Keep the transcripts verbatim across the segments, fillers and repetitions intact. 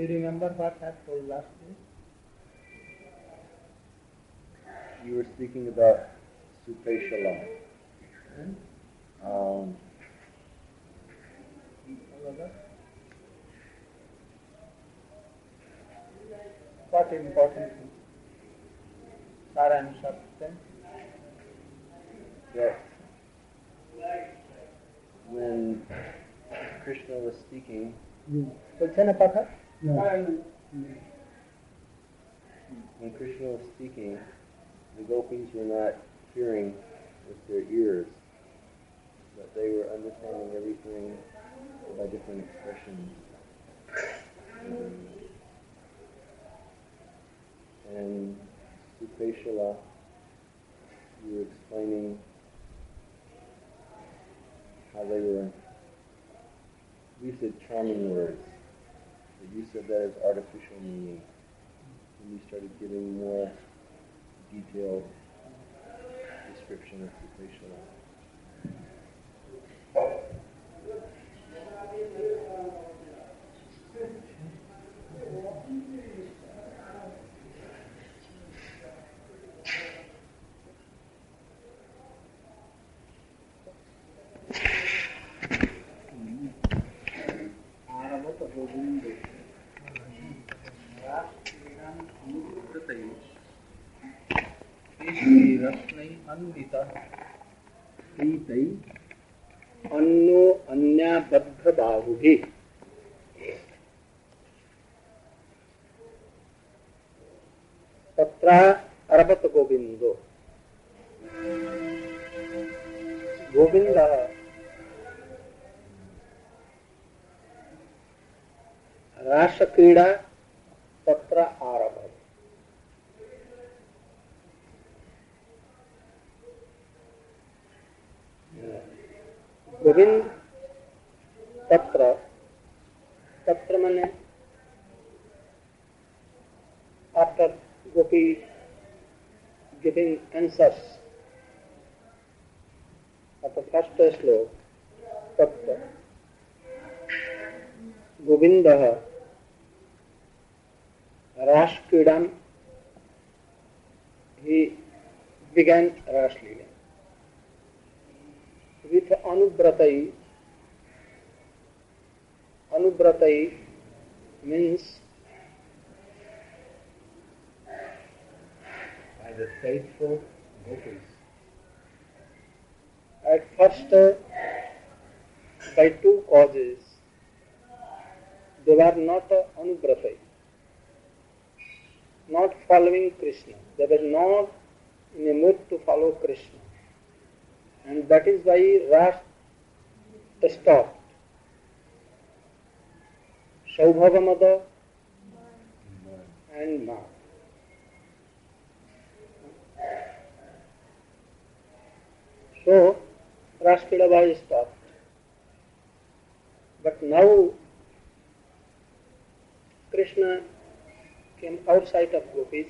you remember what I told last week? You were speaking about Supeshala. Hmm? Um, What important thing? Saran substance. that when Krishna was speaking, বলছে না কথা? when Krishna was speaking, the gopis were not hearing with their ears, but they were understanding everything by different expressions. Um, and Supeshala, you were explaining how they were, we said charming words, but you said that as artificial meaning. And you started giving more detailed description of Supeshala. अन्नो अन्याबद्ध बाहुभि तत्रा अरबत गोविंदो गोविंद रासक्रीड़ा तत्र आरभत गोविंद तत्र तत्र मने after Gopi giving answers at the first sloka tatra Govindah Raskridam he began Raslila with Anubratai. Anubratai means by the faithful gopis. At first, uh, by two causes, they were not uh, Anubratai, not following Krishna. They were not in a mood to follow Krishna. And that is why Ras stopped. Saubhavamada and Ma. So, Raskridam was stopped. But now, Krishna came outside of gopis,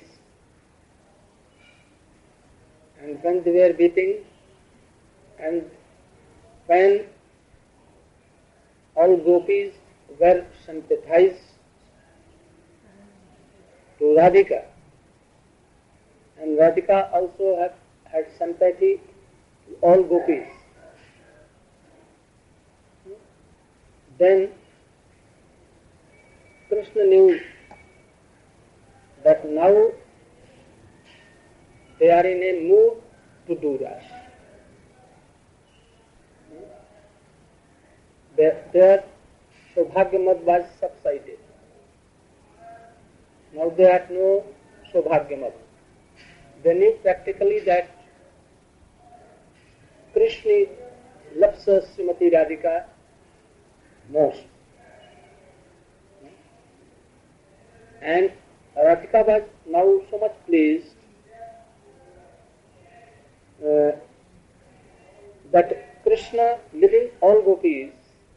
and when they were beating, and when all gopis were sympathized to Radhika, and Radhika also had, had sympathy to all gopis, then Krishna knew that now they are in a mood to do that. Their Saubhagyamad was subsided. Now they had no Saubhagyamad. They knew practically that Krishna loves Srimati Radhika most. And Radhika was now so much pleased uh, that Krishna, leaving all gopis,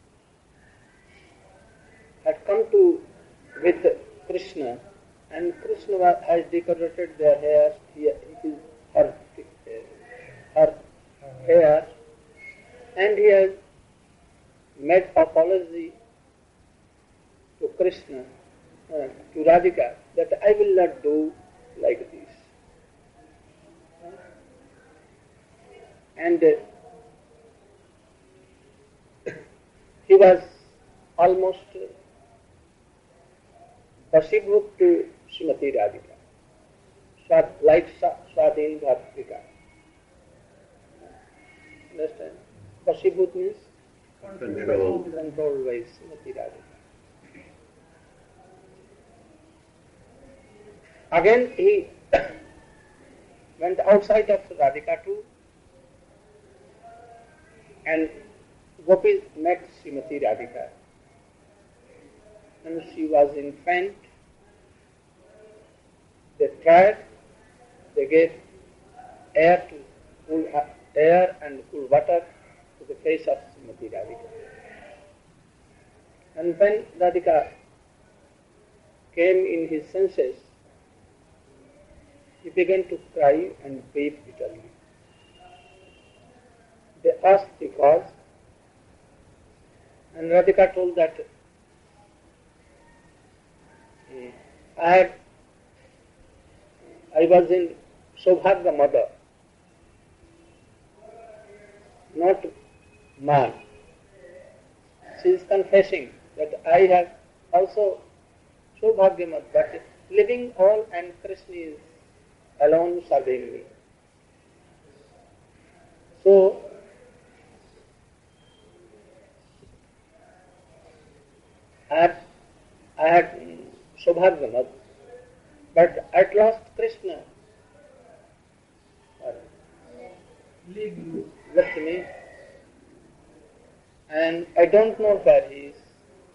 had come to with Krishna, and Krishna has decorated their hair, he, he, her, her hair, and he has made apology to Krishna uh, and uh, he was almost uh, Vasibhut to Srimati Radhika, Swad, like Swadhin Bhartika. Understand? Vasibhut means Controlled. controlled by Srimati Radhika. Again he went outside of Radhika too, and Gopis met Srimati Radhika, and she was in faint. They tried, they gave air to cool air and cool water to the face of Srimati Radhika. And when Radhika came in his senses, he began to cry and weep bitterly. They asked the cause, and Radhika told that I had, I was in Saubhagya mother, not man. She is confessing that I have also Saubhagya mother, but living all and Krishna is alone serving me. So, I had, I had Saubhagya, but at last Krishna left me, and I don't know where he is.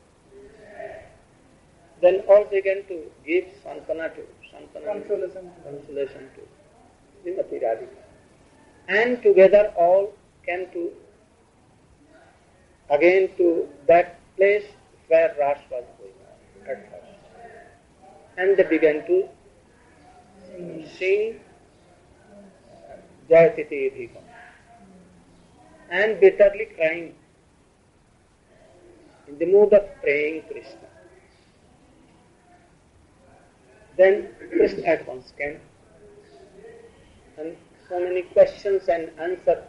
Then all began to give Santana to Santana consolation, consolation to Srimati Radhika. And together all came to again to that place where Ras was going on at first. And they began to sing Jayatiti Dhikam and bitterly crying in the mood of praying Krishna. Then Krishna at once came, and so many questions and answers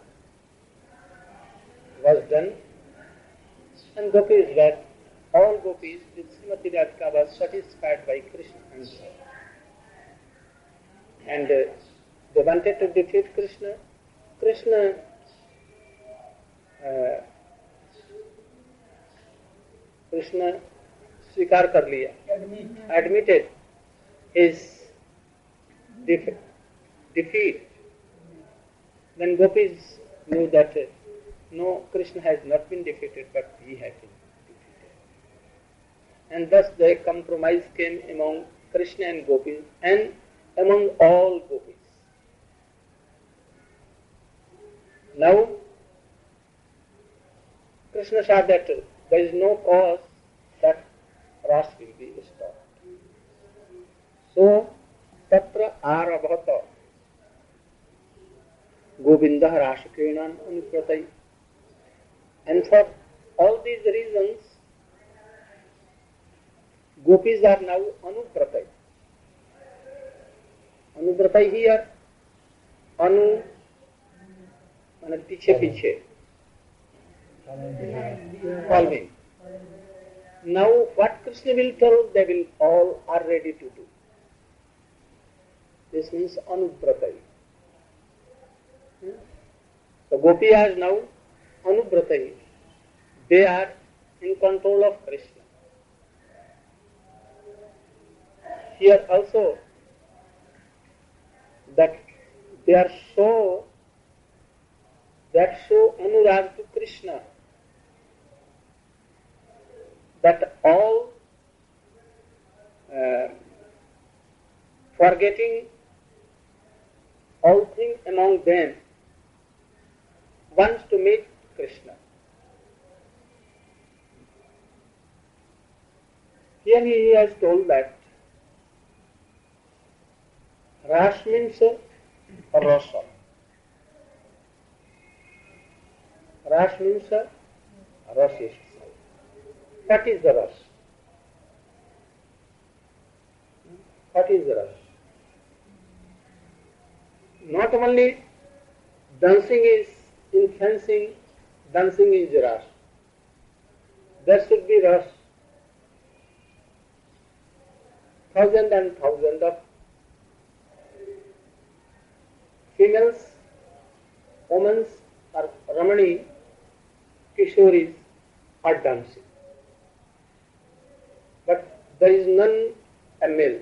was done, and Gopis were, all Gopis with Srimati Radhika was satisfied by Krishna's answer. And uh, they wanted to defeat Krishna. Krishna uh, Krishna स्वीकार कर लिया, admitted his defe- defeat. Then Gopis knew that uh, no, Krishna has not been defeated, but he has been defeated. And thus the compromise came among Krishna and Gopis and among all Gopis. Now, Krishna saw that there is no cause that Ras will be stopped. So, tatra arabhata Govinda Rashakrinan Anupratai. And for all these reasons, Gopis are now Anupratai. Anupratai here, Anu, and piche piche, following. Now what Krishna will tell, they will all are ready to do. This means Anupratai. So Gopiyas now Anupratai. They are in control of Krishna. Here also that they are so that so anurag to Krishna that all uh, forgetting all things among them wants to meet Krishna. Here he has told that Ras means rasa. Ras means rasa. What is the ras? What is the ras? Not only dancing is in fencing, dancing is rush. There should be rush. Thousand and thousand of females, women or Ramani, Kishoris are dancing. But there is none a male.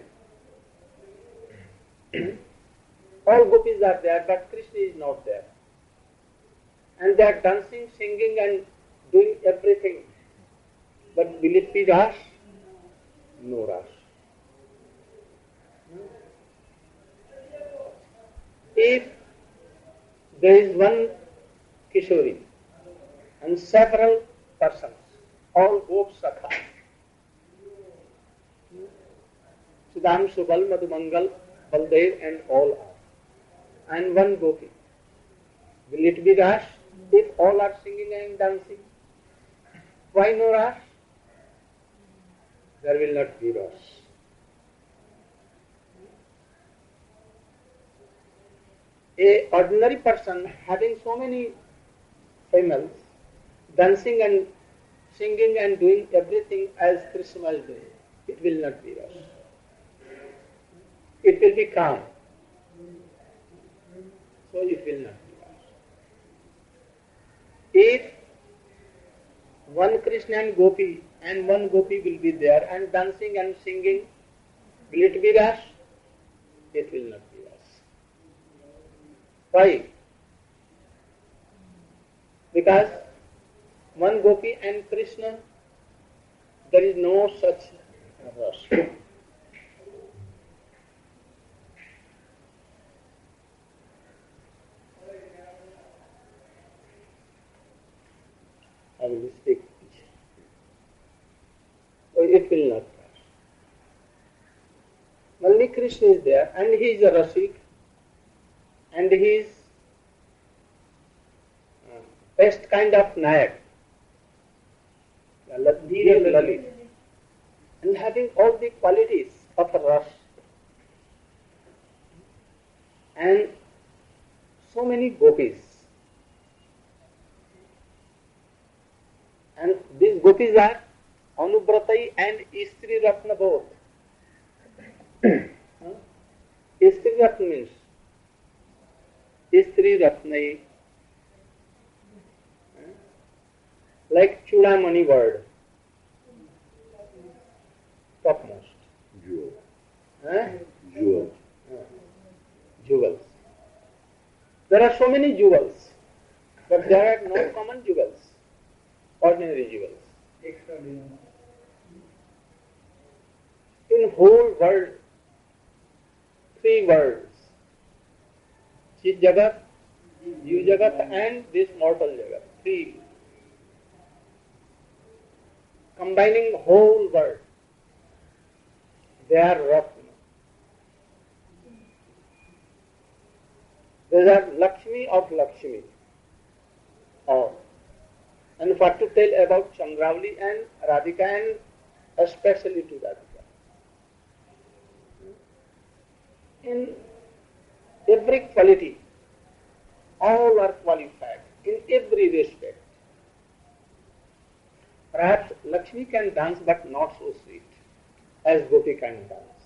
All gopis are there, but Krishna is not there. And they are dancing, singing and doing everything. But will it be Ras? No Ras. If there is one Kishori and several persons, all gop sakha, Sudam, Subal, Madhumangal, Baldev and all are, and one gopi, will it be Ras if all are singing and dancing? Why no Ras? There will not be Ras. A ordinary person having so many females dancing and singing and doing everything as Krishna is doing, it will not be Ras. It will be calm. So it will not be Ras. If one Krishna and Gopi and one Gopi will be there and dancing and singing, will it be Ras? It will not be Ras. Why? Because one Gopi and Krishna, there is no such Ras. I will speak. So it will not pass. Only Krishna is there and he is a Rasik and he is uh, best kind of Nayak. Dear Lalit. And having all the qualities of a Ras. And so many gopis. And these gopis are Anubratai and Istri Ratna both. Istri Ratna means Istri Ratnai, like Chudamani word, topmost. Jewel. Huh? Jewel. Jewels. There are so many jewels, but there are no common jewels, ordinary jewels. In whole world, three worlds, Chit Jagat, Jiv Jagat and this mortal Jagat, three. Combining whole world, they are Ratna. These are Lakshmi of Lakshmi. Oh. And what to tell about Chandravali and Radhika and especially to Radhika. In every quality, all are qualified in every respect. Perhaps Lakshmi can dance but not so sweet as Gopi can dance.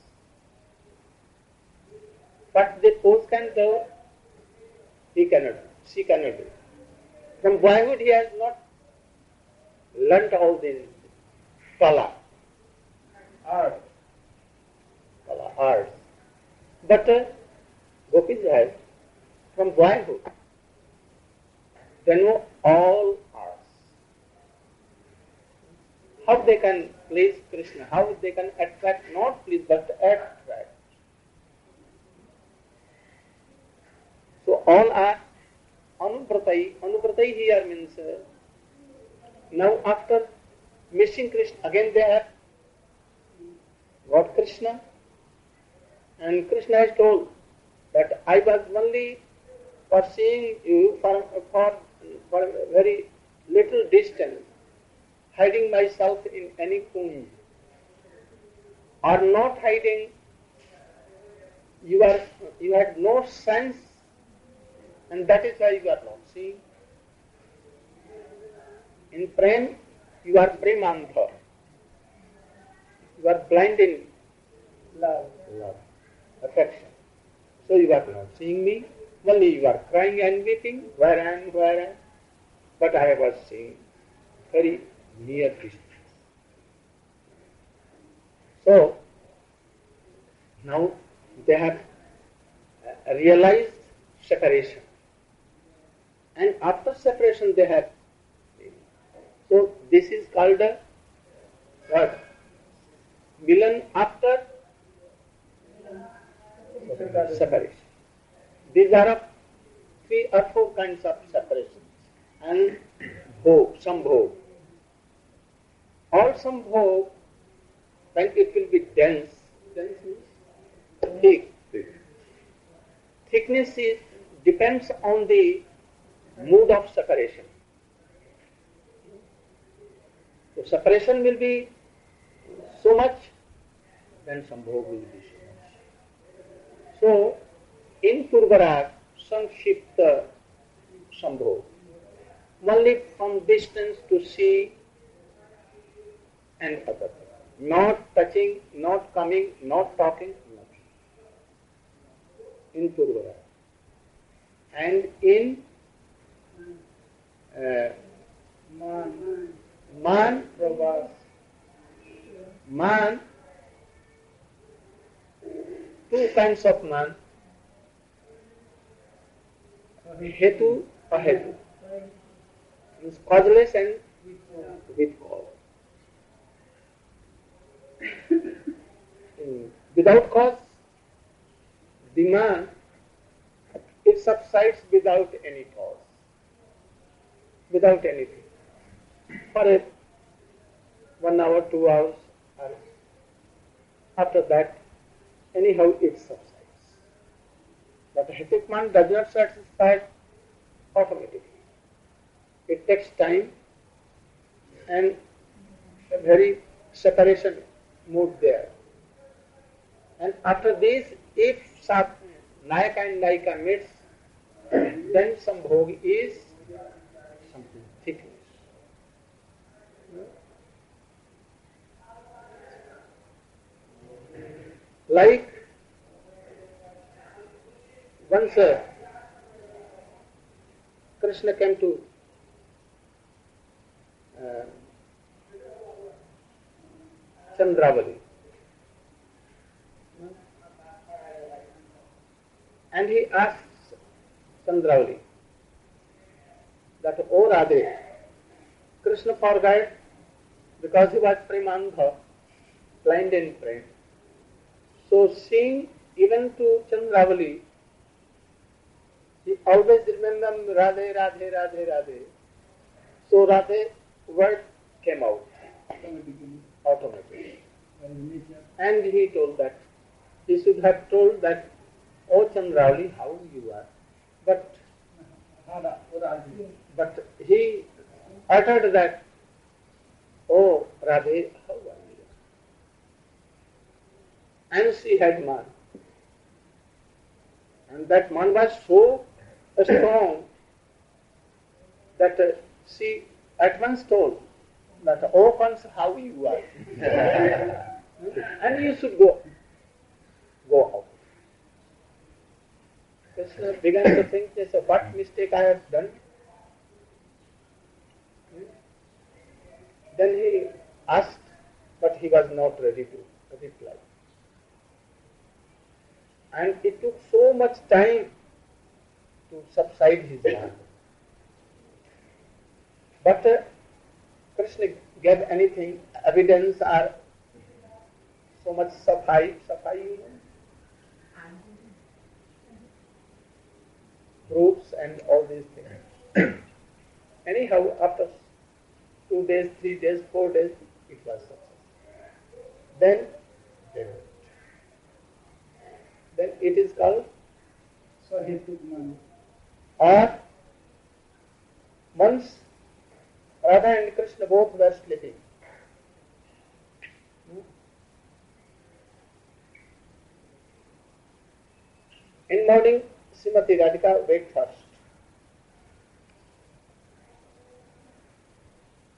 But the pose can do, he cannot, she cannot do. From boyhood he has not learnt all these kala, art, kala, arts. But uh, gopis have from boyhood. They know all arts. How they can please Krishna, how they can attract, not please but attract. So all are Anubratai. Anubratai here means uh, now after missing Krishna, again they have got Krishna, and Krishna has told that I was only for seeing you for, for, for a very little distance, hiding myself in any kunj, or not hiding, you are you had no sense, and that is why you are not seeing. In prem, you are premantha. You are blind in love, love, affection. So you are not seeing me. Only you are crying and weeping, where and where and. But I was seeing very near distance. So now they have realized separation. And after separation they have. So this is called a what? Milan after separation. These are of three or four kinds of separations. And bhog, sambhog. All sambhog, when it will be dense, dense means thick. Thickness is, depends on the mood of separation. So separation will be so much, then sambhog will be so much. So in Purvarag, Sankshipta sambhog, only from distance to see and other things. Not touching, not coming, not talking, nothing. In Purvarag. And in uh, Man, Man, Prabhas, Man, two kinds of man, hetu, ahetu, means causeless and with cause. Without cause, the man, it subsides without any cause, without anything. For a one hour, two hours, or after that, anyhow it subsides. But hetic man does not satisfy automatically. It takes time and a very separation mood there. And after this, if Nayaka and Nayika meets, then sambhog is something thickness. Like once uh, Krishna came to uh, Chandravali. And he asked Chandravali that, O Radhe, Krishna forgot because he was Premantha, blind in prem. So seeing even to Chandravali, he always remembered Radhe, Radhe, Radhe, Radhe. So Radhe word came out automatically. And he told that, he should have told that, O Chandravali, how you are. But, but he uttered that, O Radhe, how are you? And she had man. And that man was so strong that uh, she at once told that, O Kans, how you are. And you should go, go out. Krishna began to think, yes, what mistake I have done. Then he asked, but he was not ready to reply. And it took so much time to subside his mind. But uh, Krishna gave anything, evidence or so much safai, safai, you know, proofs and all these things. Anyhow, after two days, three days, four days, it was success. Then, then, then it is called Sahitugman. Or once Radha and Krishna both were sleeping. In morning, Srimati Radhika waked first.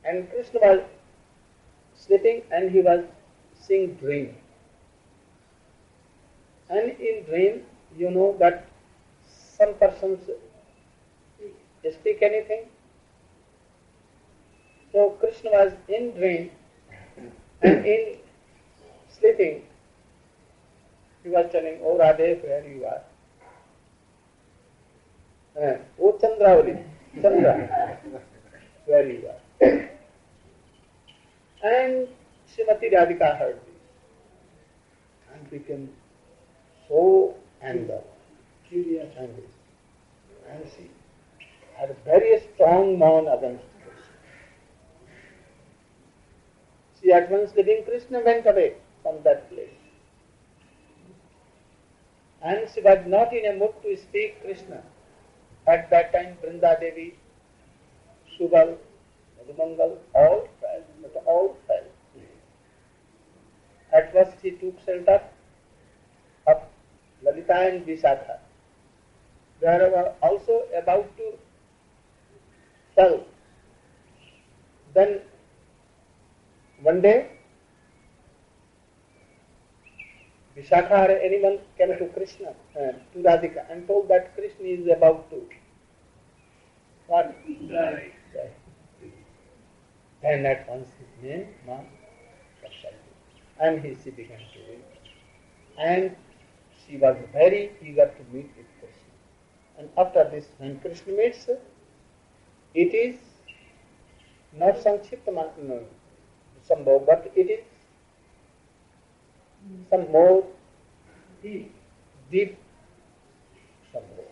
And Krishna was sleeping and he was seeing dream. And in dream, you know that some persons speak anything. So Krishna was in dream and in sleeping, he was telling, "Oh Radhe, where you are?" Uh, "Oh Chandravali, Chandra, where you are?" And Srimati Radhika heard this and became so angry, curious and and she had a very strong mind against Krishna. She at once leaving Krishna went away from that place. And she was not in a mood to speak Krishna. At that time, Vrinda Devi, Subal, Madhumangal, all fell, but all fell. At first he took shelter of Lalita and Vishakha. They were also about to fell. Then one day, Vishakha or anyone came to Krishna, uh, to Radhika, and told that Krishna is about to what? Die. Die. And at once his name, Ma, and he, she began to weep. And she was very eager to meet with Krishna. And after this, when Krishna meets, it is not Sanchipta no, Sambhav, but it is some more deep, deep Sambhav.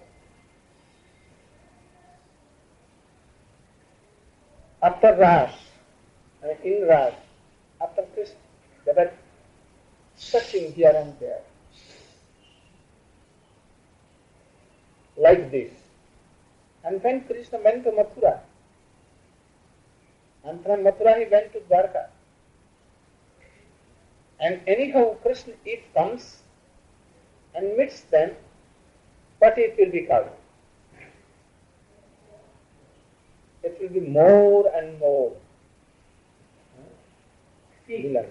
After Ras, in Ras, after Krishna, they were searching here and there, like this. And when Krishna went to Mathura, and from Mathura he went to Dwarka, and anyhow Krishna, if comes and meets them, what it will be called? It will be more and more villain.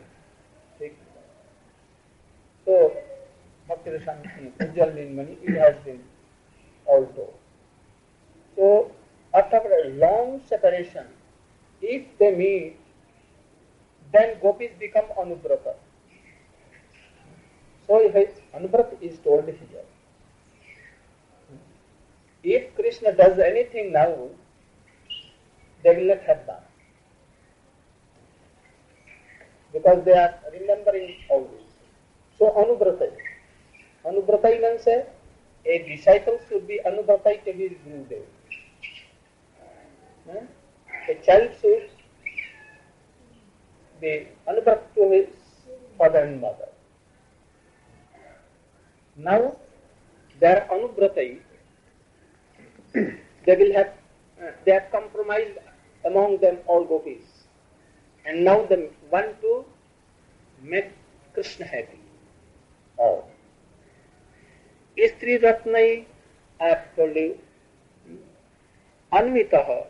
So, Bhakti Rasamrita Ujjal in Mani, it has been all told. So, after a long separation, if they meet, then gopis become anubrata. So, anubrata is told here. If Krishna does anything now, they will not have done. Because they are remembering always. So, anubratai. Anubratai means a disciple should be anubratai to his Gurudev. A child should be anubrat to his father and mother. Now, they are anubratai. They will have, uh, they have compromised among them all gopis. And now they want to make Krishna happy. All. Istri Ratnai, I have told you, Anvitaha.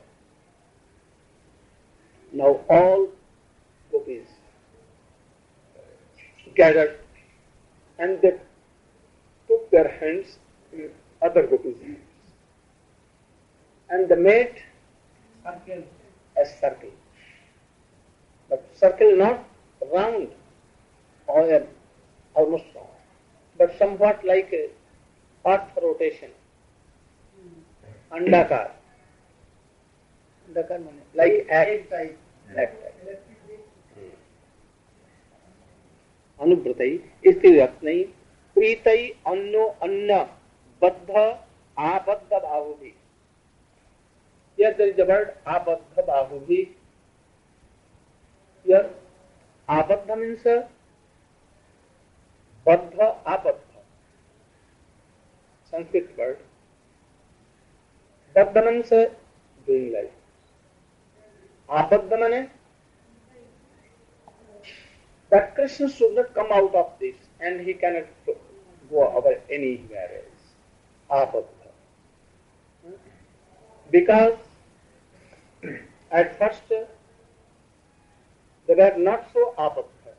Now all gopis gathered and they took their hands in other gopis' hands. And they made circle, a circle. But circle not round or almost round, but somewhat like a path rotation. Andakar. Andakar means like egg type. Egg type. Anubratai, Istiratnai, Pritai, Anno, Anna, Baddha, Abaddha Bhavubhi. Here there is the word Abaddha Bhavubhi. Here, Abaddha means Baddha, Abaddha. Sanskrit word. Baddha means doing life. Abaddha means that Krishna should not come out of this and he cannot go over anywhere else. Abaddha. Because at first they were not so abadha.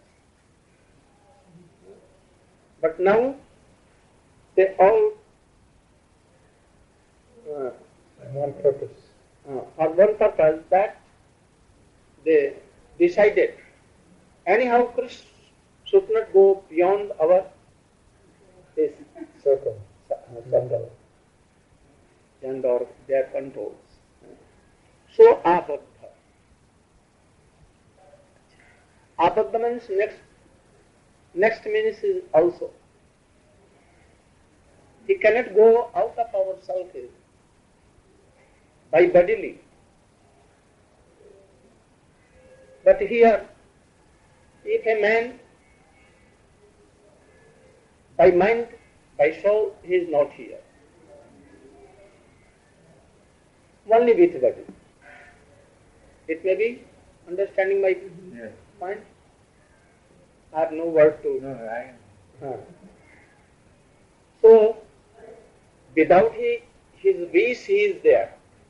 But now they all uh, one purpose. Uh, for one purpose that they decided anyhow Krishna should not go beyond our this Circle. circle and or their controls. So abadha. Abadha means next next means is also. He cannot go out of our circle by bodily. But here, if a man by mind, by soul, he is not here. Only with body. It may be understanding my Yes. point. I have no word to. No, I. Huh. So, without he, his wish, he is there.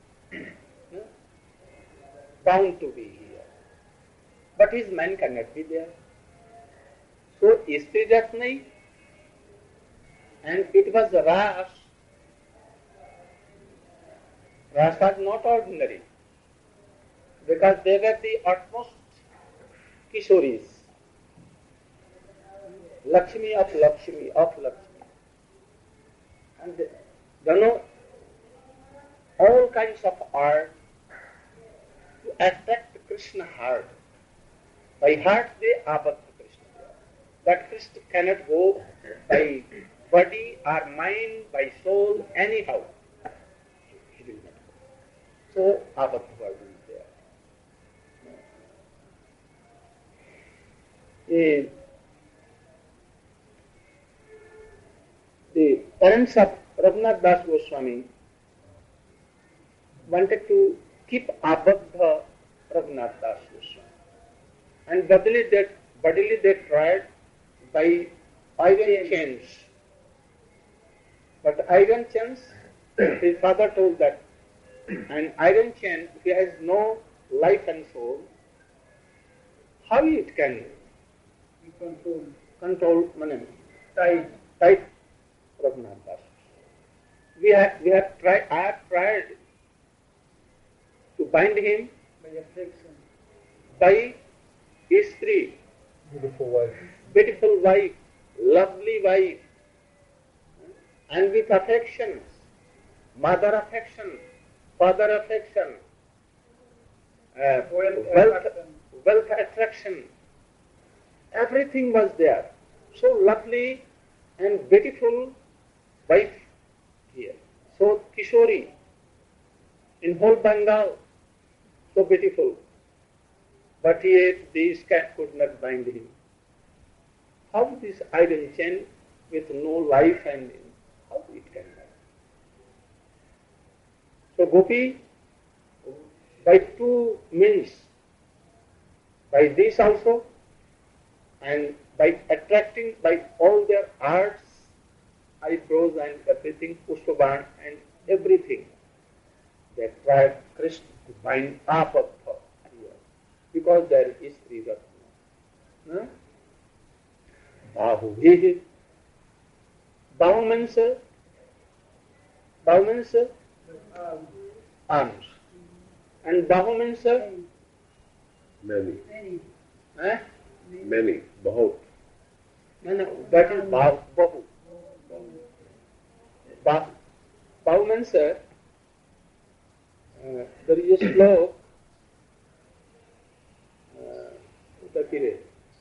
Bound to be here. But his mind cannot be there. So, istri rat nahi. And it was Ras. Ras was not ordinary. Because they were the utmost Kishoris. Lakshmi of Lakshmi, of Lakshmi. And you know, all kinds of art to attract Krishna heart. By heart they abadha Krishna. That Krishna cannot go by body or mind, by soul, anyhow. He will not go. So abadha word is there. The, the parents of Raghunath Das Goswami wanted to keep abadha Raghunath Das Goswami. And bodily they, bodily they tried by iron chains. But iron chains, his father told that an iron chain, if it has no life and soul, how it can control, control money, tight, tight Raghunath Das. We have, we have tried, I have tried to bind him by affection, by istri, Beautiful wife. beautiful wife, lovely wife, and with affections, mother affection, father affection, uh, wealth, wealth attraction, everything was there. So lovely and beautiful wife here. So Kishori, in whole Bengal, so beautiful. But yet these cat could not bind him. How this iron chain with no life and how it can bind? So Gopi, by two means, by this also, and by attracting by all their arts, eyebrows and everything, Pushpaban and everything, they tried Krishna to bind abadha here, because there is Sri Ratna. Bahu. He, Bahu means, Bahu means arms. And Bahu means Many. eh? Many. Bahut. No, no, that is Bahu. Bahu. Bahu, Bahu means uh, there is a slok. Uh,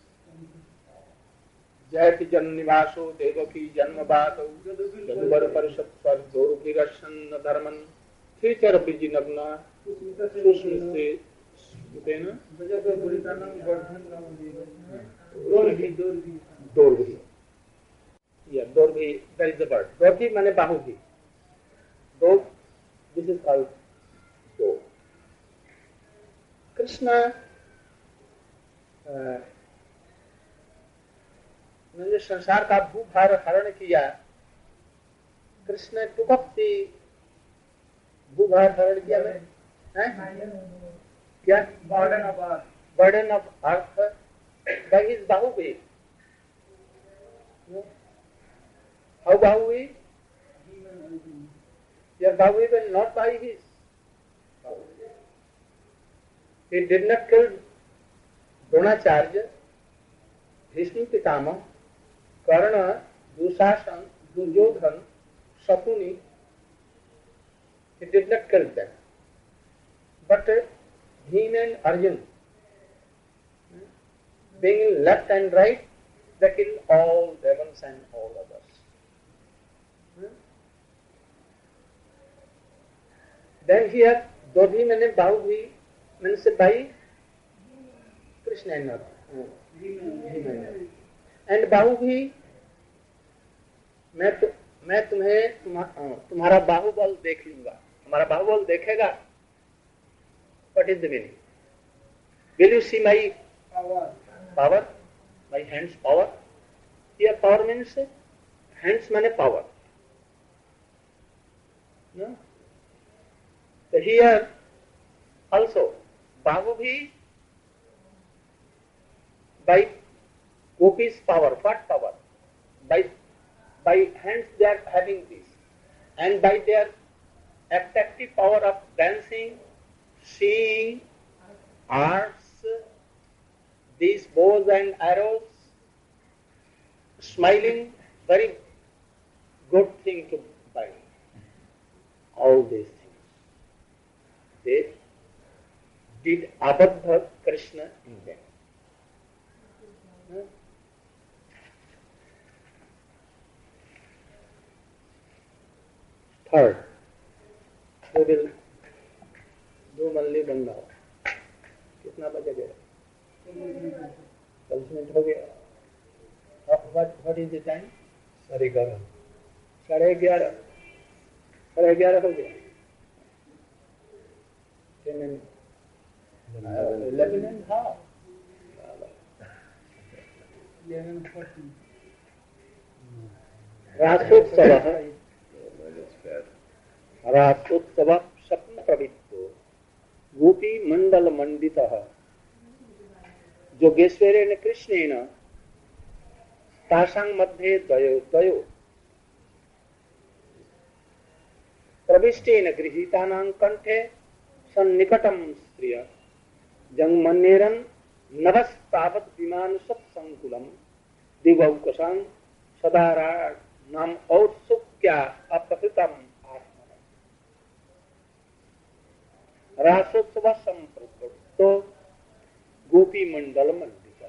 जयति जन निवासो देवकी जन्म बातो जदुबर परिषद स्वर दोरुकी Russian धर्मन थीचर busy नग्ना सुष्म से देना दोर्भी दोर्भी या दोर्भी that is the word दोर्भी माने बाहुभी दो this is called दो कृष्ण ने संसार का भूभार हरण किया कृष्ण ने टुकपती भूभार हरण किया में हैं क्या burden of earth by his Bahuvi. How Bahuvi? Your Bahuvi will not by his. He did not kill Dronacharya, Bhishma Pitama, Karna, Dushasan, Duryodhan, Shakuni. He did not kill them. But uh, Bhima and Arjuna, being left and right, they kill all demons and all others. Then here, Dodhi means Bahuvi means by Krishna and Narayana. And Bahuvi, मैं तु, मैं तुम्हें तुम्हा, तुम्हारा बाहुबल देख लूंगा. तुम्हारा बाहुबल देखेगा. What is the meaning? Will you see my power? Power? My hands power? Here power means hands means power. No? So here also Bahuvi by Gopi's power. What power? By by hands they are having this, and by their attractive power of dancing, seeing, arts, these bows and arrows, smiling, very good thing to buy. All these things. They did Abadha Krishna in them. Huh? Third, we will do Malli Bandhao. कितना बजे गया? दस minute हो गया. What what is the time? साढ़े ग्यारह. साढ़े ग्यारह. साढ़े ग्यारह हो गया. Ten and uh, eleven and half. Eleven forty. रासोत्सवः रासोत्सवः स्वप्न प्रवृत्तो गोपी मंडल मंडितः जोगेश्वरेण कृष्णेन तासां मध्ये द्वयो द्वयो प्रविष्टेन गृहीतानां कंठे सन्निकटं स्त्रिय जंगमन्नेरन् नभस्तावत् विमान सत्संकुलं दिवौकसां सदाराड नाम औत्सुक्या अपहृतम् आत्मनः रासोत्सव संप्रवृत्तो गोपी मंडल मंडितः.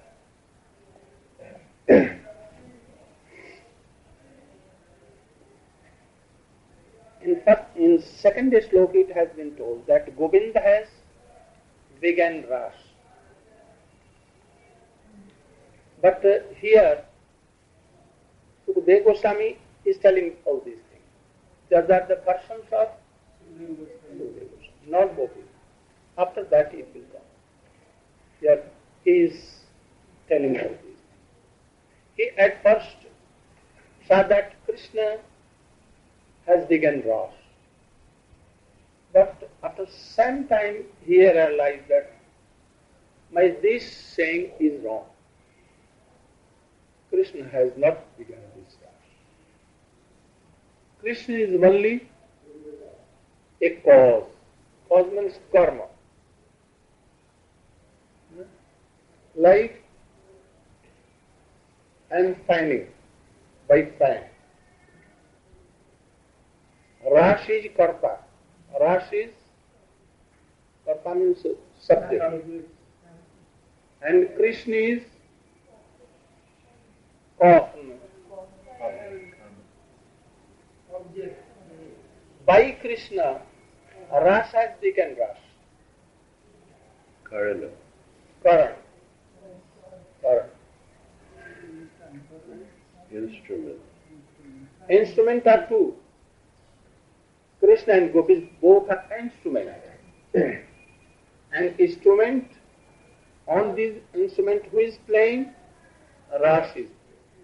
In fact, in second slok it has been told that Govinda has begun Ras. But uh, here, Sukadeva Goswami is telling all these things. These are the persons of Sukadeva Goswami, not Gopi. After that it will come. Here he is telling all these things. He at first saw that Krishna has begun Ras. But after some time he realized that my this saying is wrong. Krishna has not begun this Ras. Krishna is only a cause. Cause means karma. Like I am finding by finding. Ras is karta. Ras is karta means subject. And Krishna is cause. By Krishna, Ras has become Ras. Karana. Karan. Karan. Instrument. Instrument are two. Krishna and Gopis both are instruments. And instrument, on this instrument who is playing? Ras is.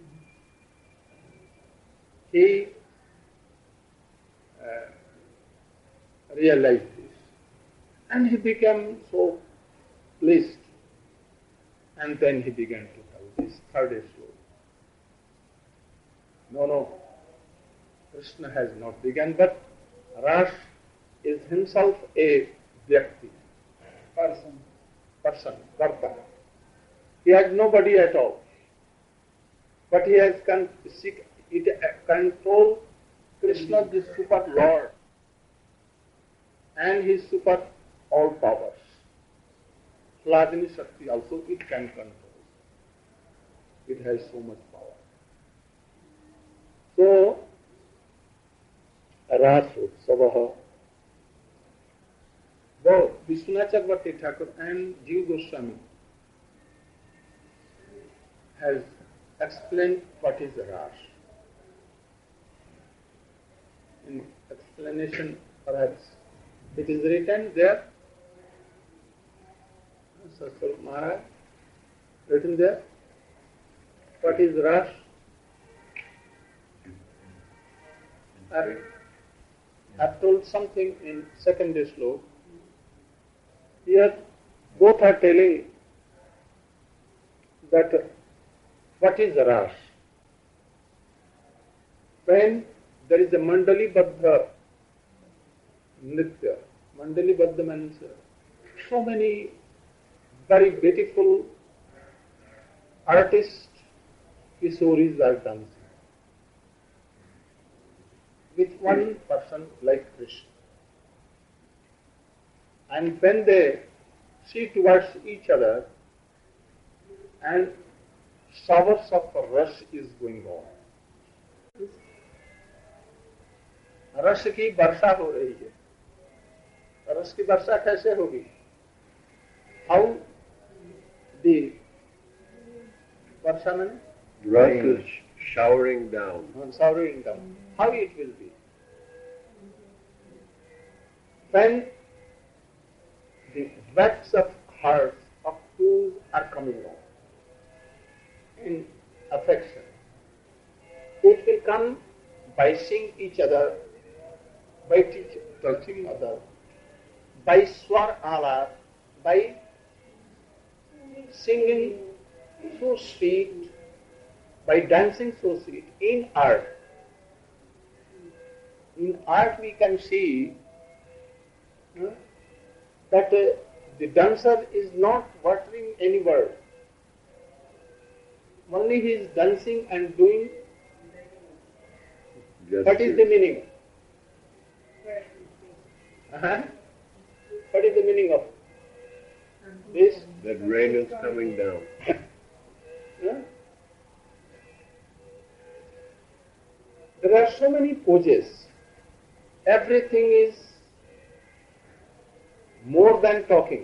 He uh, realized this. And he became so pleased And then he began to tell this third sloka. No, no, Krishna has not begun, but Ras is himself a Vyakti, person, person, Karta. He has nobody at all, but he has con- it controlled Krishna, the super Lord, and his super all powers. Hladini Shakti also it can control. It has so much power. So, Ras Utsavaha. Both Vishwanath Chakravarti Thakur and Jiva Goswami has explained what is Ras. In explanation, perhaps it is written there. Sasur Maharaj written there. What is Ras? I have told something in second sloka. Here, both are telling that what is Ras. When there is a Mandali Baddha Nritya, Mandali Baddha means so many very beautiful artists, Kishoris are dancing with one person like Krishna. And when they see towards each other, and showers of रस is going on. रस की वर्षा हो रही है. रस की वर्षा कैसे होगी? How the वर्षा में Rus is showering down. Showering down. How it will be? When the wax of hearts of two are coming on in affection, it will come by seeing each other, by teach, touching other, by swar ala, by singing so sweet, by dancing so sweet. In art, in art we can see uh, that uh, the dancer is not uttering any word. Only he is dancing and doing. Just What is the meaning? Uh-huh. What is the meaning of this? That rain is coming down. Yeah? There are so many poses. Everything is more than talking.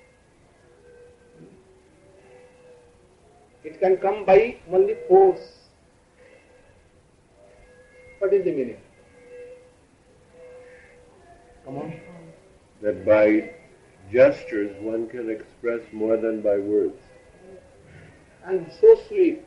It can come by only pose. What is the meaning? Come on. That by gestures one can express more than by words. And so sweet.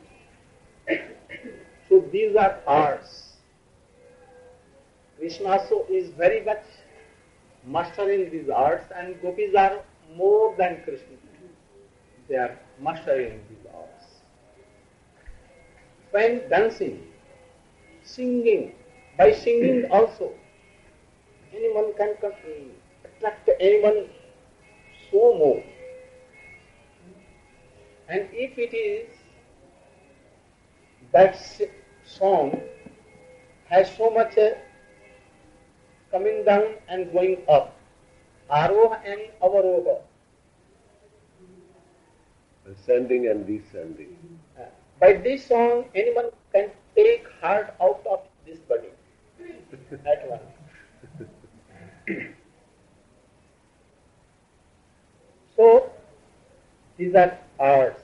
So these are arts. Krishna also is very much master in these arts, and gopis are more than Krishna. They are master in these arts. When dancing, singing, by singing also, anyone can come, attract anyone so more. And if it is that song has so much uh, coming down and going up, aroha and avaroha, Ascending and descending. uh, by this song anyone can take heart out of this body at once. So these are arts.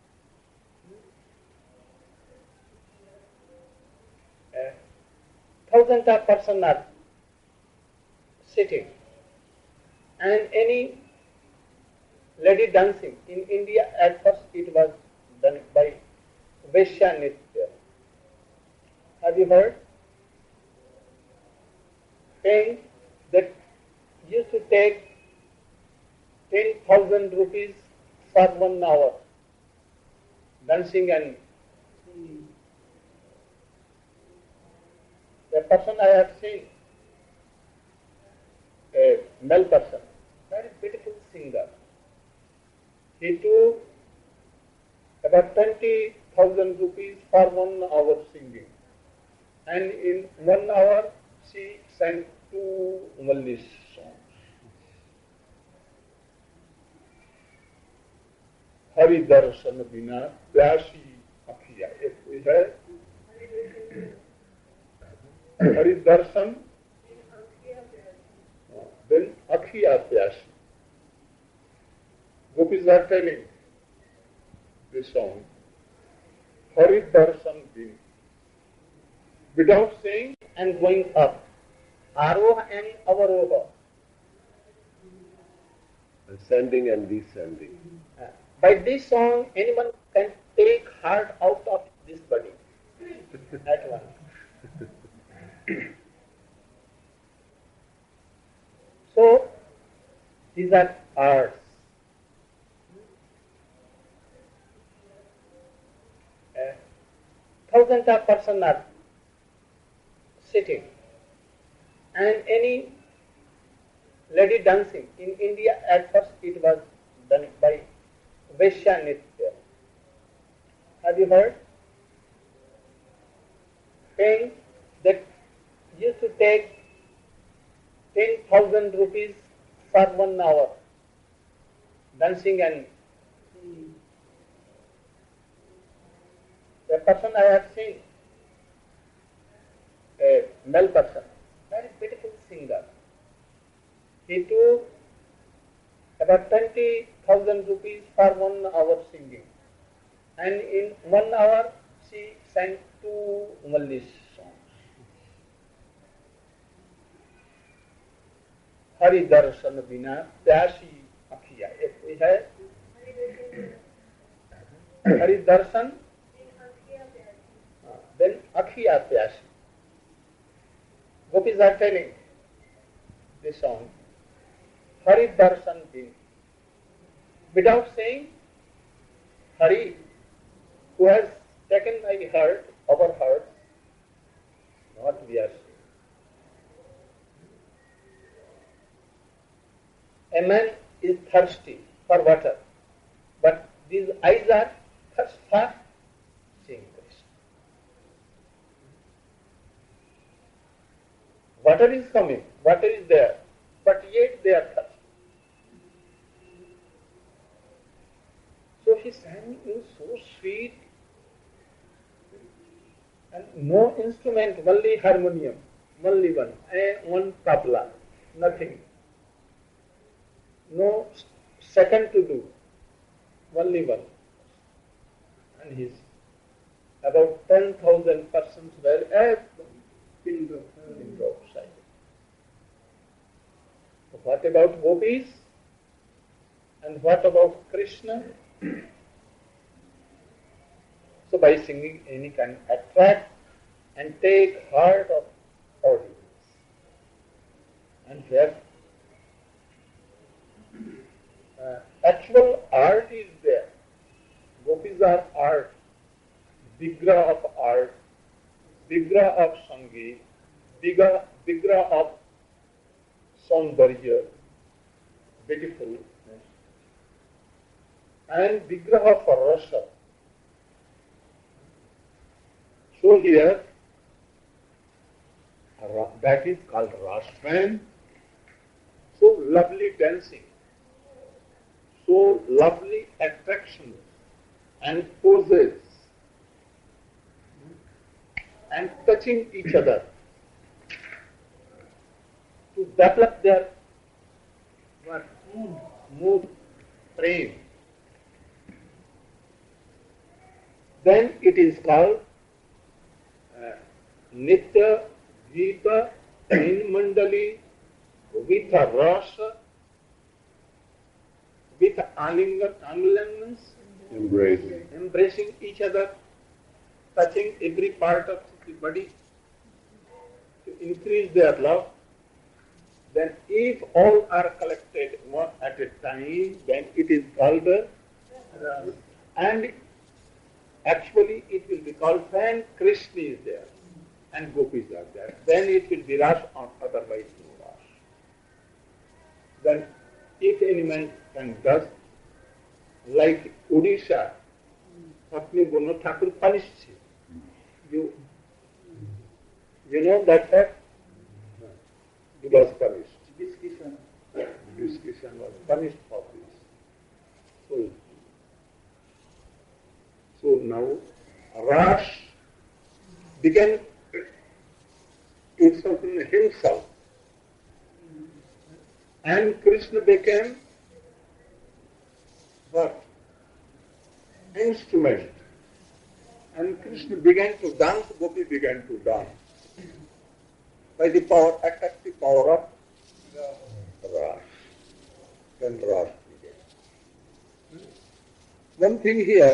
Uh, thousands of persons are sitting, and any lady dancing. In India, at first it was done by Vaishya Nritya. Have you heard? Paying that used to take ten thousand rupees for one hour dancing and the person I have seen, a male person, very beautiful singer. He took about twenty thousand rupees for one hour singing. And in one hour, she sang two Maldives songs. Hari darshan bina pyasi akhiya. Ek is hai. Hari darshan, then akhiya pyasi. Gopis are telling this song. Hari darshan bina. Without saying and going up. Aroha and avaroha. Ascending and descending. Uh, by this song, anyone can take heart out of this body at once. So, these are arts. Uh, thousands of persons are sitting, and any lady dancing. In India, at first it was done by Vaishya Nitya. Have you heard? Paying that used to take ten thousand rupees for one hour dancing, and the person I have seen, a male person, very beautiful singer. He took about twenty thousand rupees for one hour singing. And in one hour, she sang two Maldives songs. Hari darshan bina pyasi akhiya. Ek hai. Hari darshan, then akhiya pyasi. Gopis are telling this song, Hari darshan bina. Without saying, Hari, who has taken my heart, our heart, not we are saying. A man is thirsty for water, but these eyes are thirsty for seeing Krishna. Water is coming, water is there, but yet they are thirsty. So he sang in so sweet, and no instrument, only harmonium, only one, and one tabla, nothing. No second to do, only one. And his about ten thousand persons were at pin drop side. What about gopis? And what about Krishna? So by singing, any can attract and take heart of audience. And where uh, actual art is there. Gopis are art, vigraha of art, vigraha of sangeet, vigraha, vigraha of saundarya, beautiful, and vigraha for rasa. So here, that is called Rasman. So lovely dancing, so lovely attraction and poses, and touching each other to develop their what, mood, frame. Then it is called uh, Nitya Gita in Mandali with a rasa, with alingamans, Embracing. embracing each other, touching every part of the body to increase their love. Then if all are collected one at a time, then it is called uh, and Actually, it will be called when Krishna is there and gopis are there. Then it will be Ras, or otherwise no Ras. Then, if any man can does, like Odisha, Bhakti Bono Thakur punished him. You, you know that fact? He was punished. Vishkishan. Vishkishan was punished for this. So, so now, Ras began insulting himself. And Krishna became what? Instrument. And Krishna began to dance, Gopi began to dance. By the power, attractive power of Ras. Then Ras began. One thing here,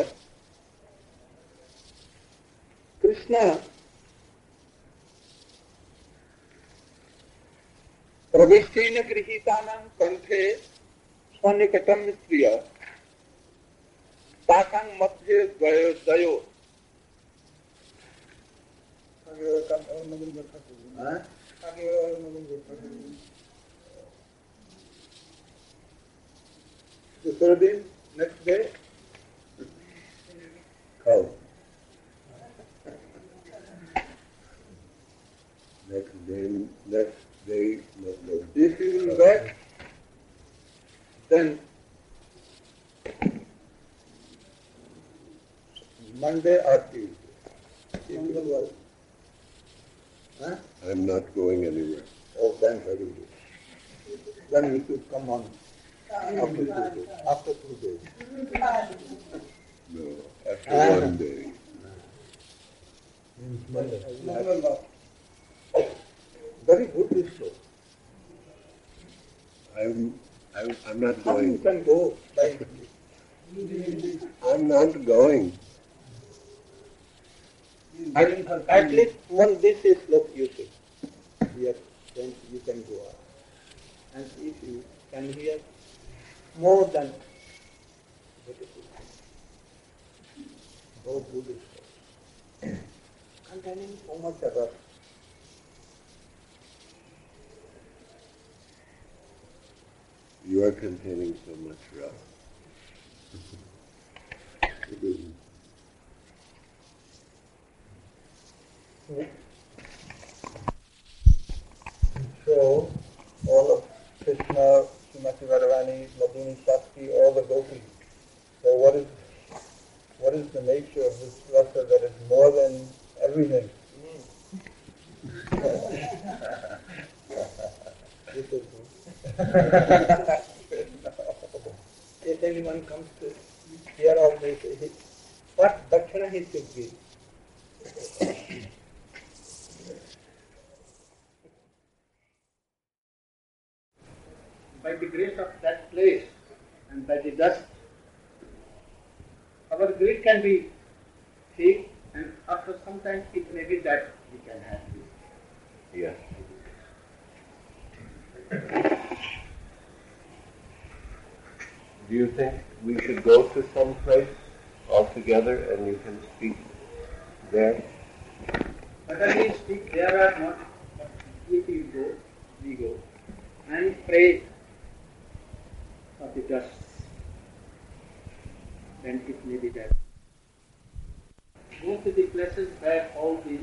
Krishna Pravishena Grihitanam Kanthe Swanikatam Mitriya Takang Madhya Dvayo Dayo. Huh? The third day, next day, cow. Next day, next day, not go. If you will back, then Monday or Tuesday. If you will, huh? I'm not going anywhere. Oh, then very good. Then you should come on after two days. After two days. No, after Ah. one day. Means Monday. Very good this show. I'm, I'm, I'm not How you going. can go by I'm not going. at, at least one this is look you should hear, then you can go out. And if you can hear more than beautiful, go Buddhist show. Containing so much error. You are containing so much rust. It isn't. So, all of Krishna, Srimati Radharani, Madhuni Shakti, all the gopis. So what is what is the nature of this rasa that is more than everything? This is good. If anyone comes to hear all this, he- what dakshina he should give? By the grace of that place and by the dust, our greed can be thick, and after some time it may be that we can have this. Yes. Do you think we should go to some place altogether and you can speak there? Whether we speak there or not, but if we go, we go and pray for the dust, then it may be that. Go to the places where all the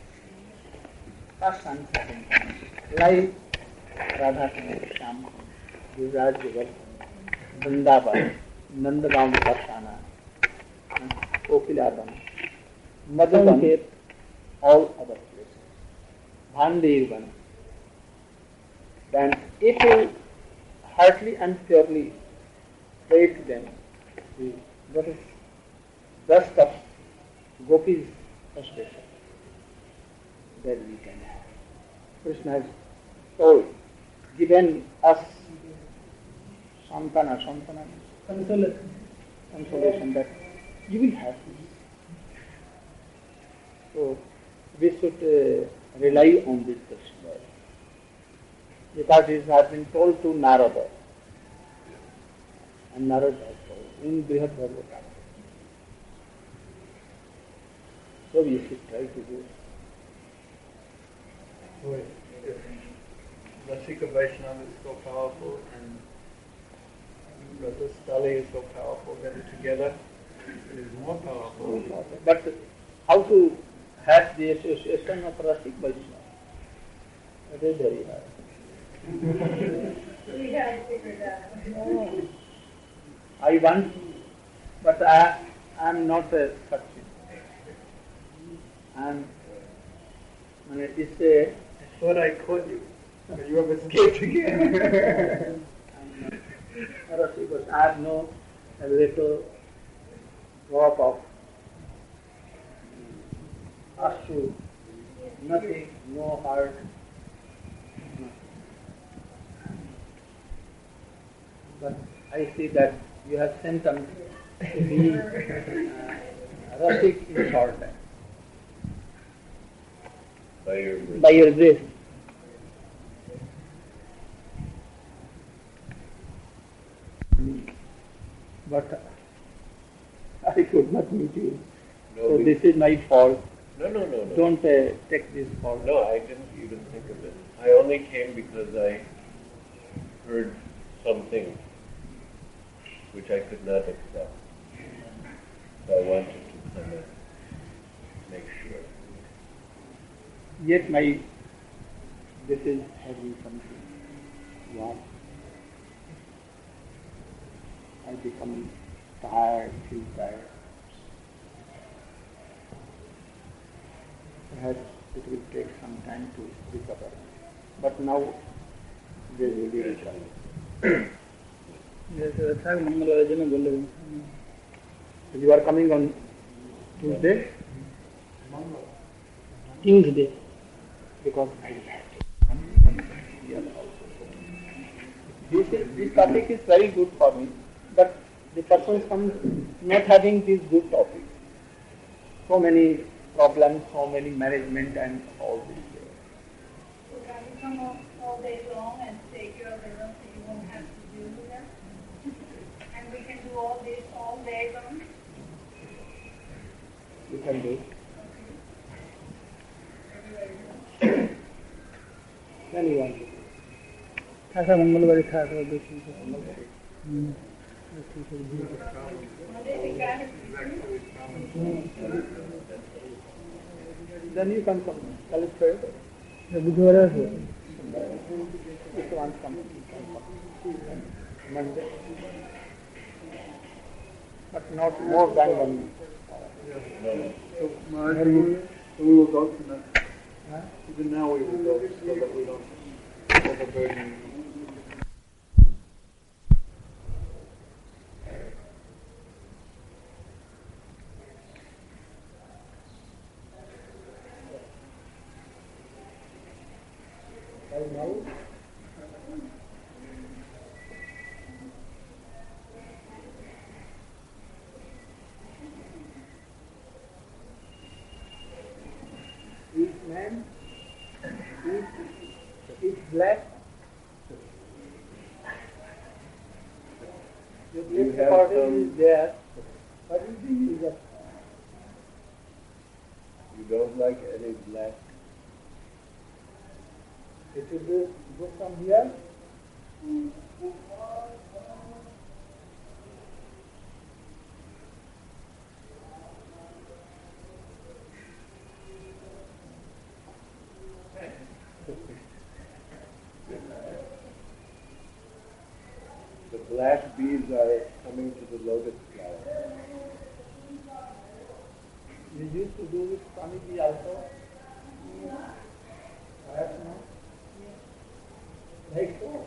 first sons have been born, like Radha Kund, Shyam Kund, Gujarat Govardhan, Vrindavan, Nandagaon Varsana, Kokiladam, Madhuban, all other places, Bhandirvan. Then if you heartily and purely pray to them, the what is dust of gopis frustration, that we can have. Krishna has told, given us Santana, Santana, consolation, consolation that you will have this. So we should uh, rely on this Krishna. Because this has been told to Narada. And Narada has told in Brihad Bhagavatam. So we should try to do. So if, if Rasika Vaishnava is so powerful and Rajastali is so powerful, get it together, it is more powerful. But how to have the association of Rasik Vaishnava? That is very hard. We have figured out. Oh. I want, but I am not a such. And when it is a, I thought I caught you, but you have escaped again. I have no a little drop of ashru, nothing, no heart. But I see that you have sent them to be uh, Rasik in short time. By your grace. By your grace. But I could not meet you. No, So we- this is my fault. No, no, no, no. Don't uh, take this fault. No, I didn't even think of it. I only came because I heard something which I could not accept. So I wanted to kind of make sure. Yet my, this is having something. Wow. I become tired, feel tired. Perhaps it will take some time to recover. But now, they will be recovered. You are coming on Tuesday? Tuesday. Because I have to come here also. This, is, this topic is very good for me, but the persons come not having these good topics. So many problems, so many management and all this. So can you come all, all day long and take your rhythm so you won't have to deal with them? And we can do all this all day long? You can do. Then you want to. Thasa Mangalwari Thasa Beshi. Then you can come. Tell it straight. Budhwara is If you want to come, you can come. Monday. But not more than one week. So, Maharaj, so we will go tonight. Huh? Even now we will go so that we don't overburden you. Right now, each man, each, each black, your You black have recording some- is there, but it is user. You don't like any black? It will be go from here. The black bees are coming to the lotus flower. You used to do with Swamiji also. Perhaps no. Like so.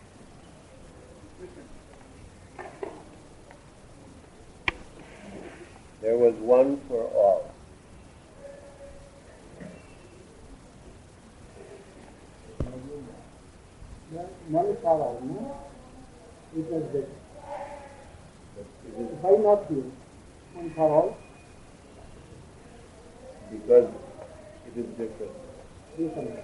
There was one for all. One flower, no? It was that. But it is Why not you? One for all? because it is different. Do something.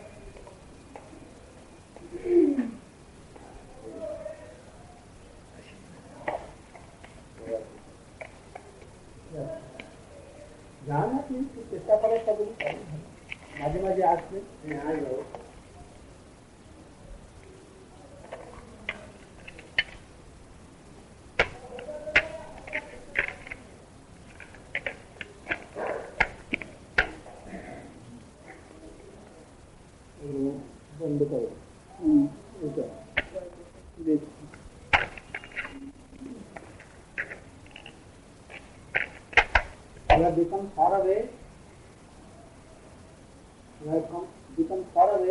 Yes. Jhana? আসলে চেষ্টা করে সবই মাঝে মাঝে আসবে বন্ধ করো এটা দেখছি You have become far away. You have come, become far away.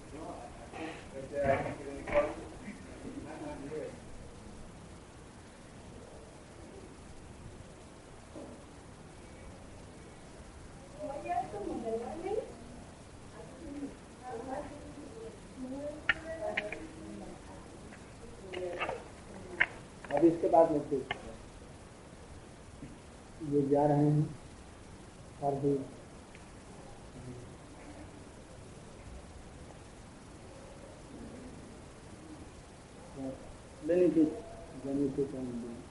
अब इसके बाद में फिर ये जा रहे हैं और भी benefit benefit and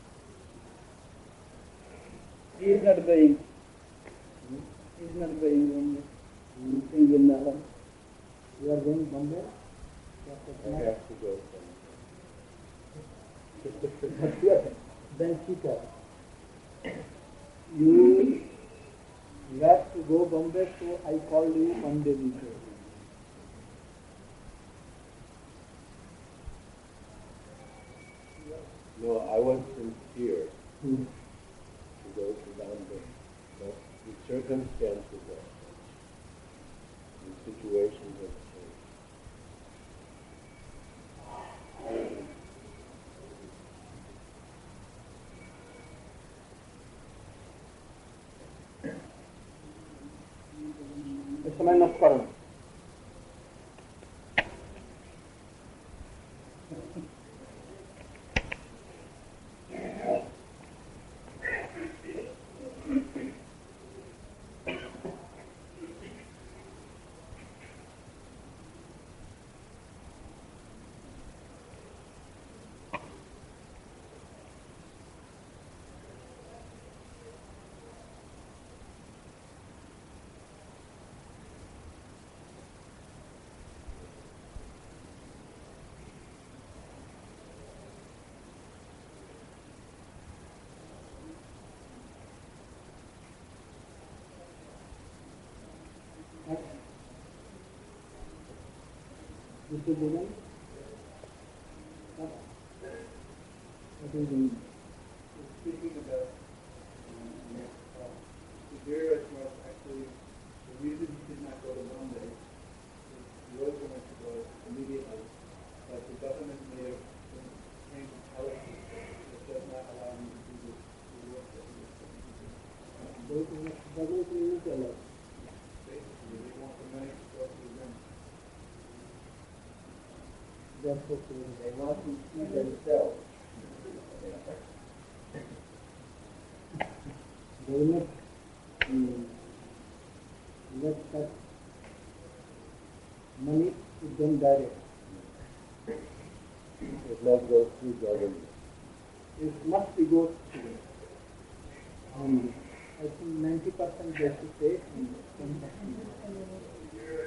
he is not going he is not going on in Vrindavan. You are going Bombay? I have to go. Then Sita, you have to go Bombay, so I called you one day before. No, I was sincere Hmm. to go to Bombay, but the circumstances have changed. The situations have changed. समय नष्ट करो This is the one. What is the name? Speaking about um, uh, Sudiraj was actually the reason he did not go to Bombay. He was going to go immediately, but the government made a change of policy that does not allow him to do the, the work that he was going to do. Bhagavad Gita. Basically, they want the money to go to them. That's okay. They want to see themselves. They will not um, let that money to them direct. It must go through government. It must be go through. And I think ninety percent they should pay and ten percent.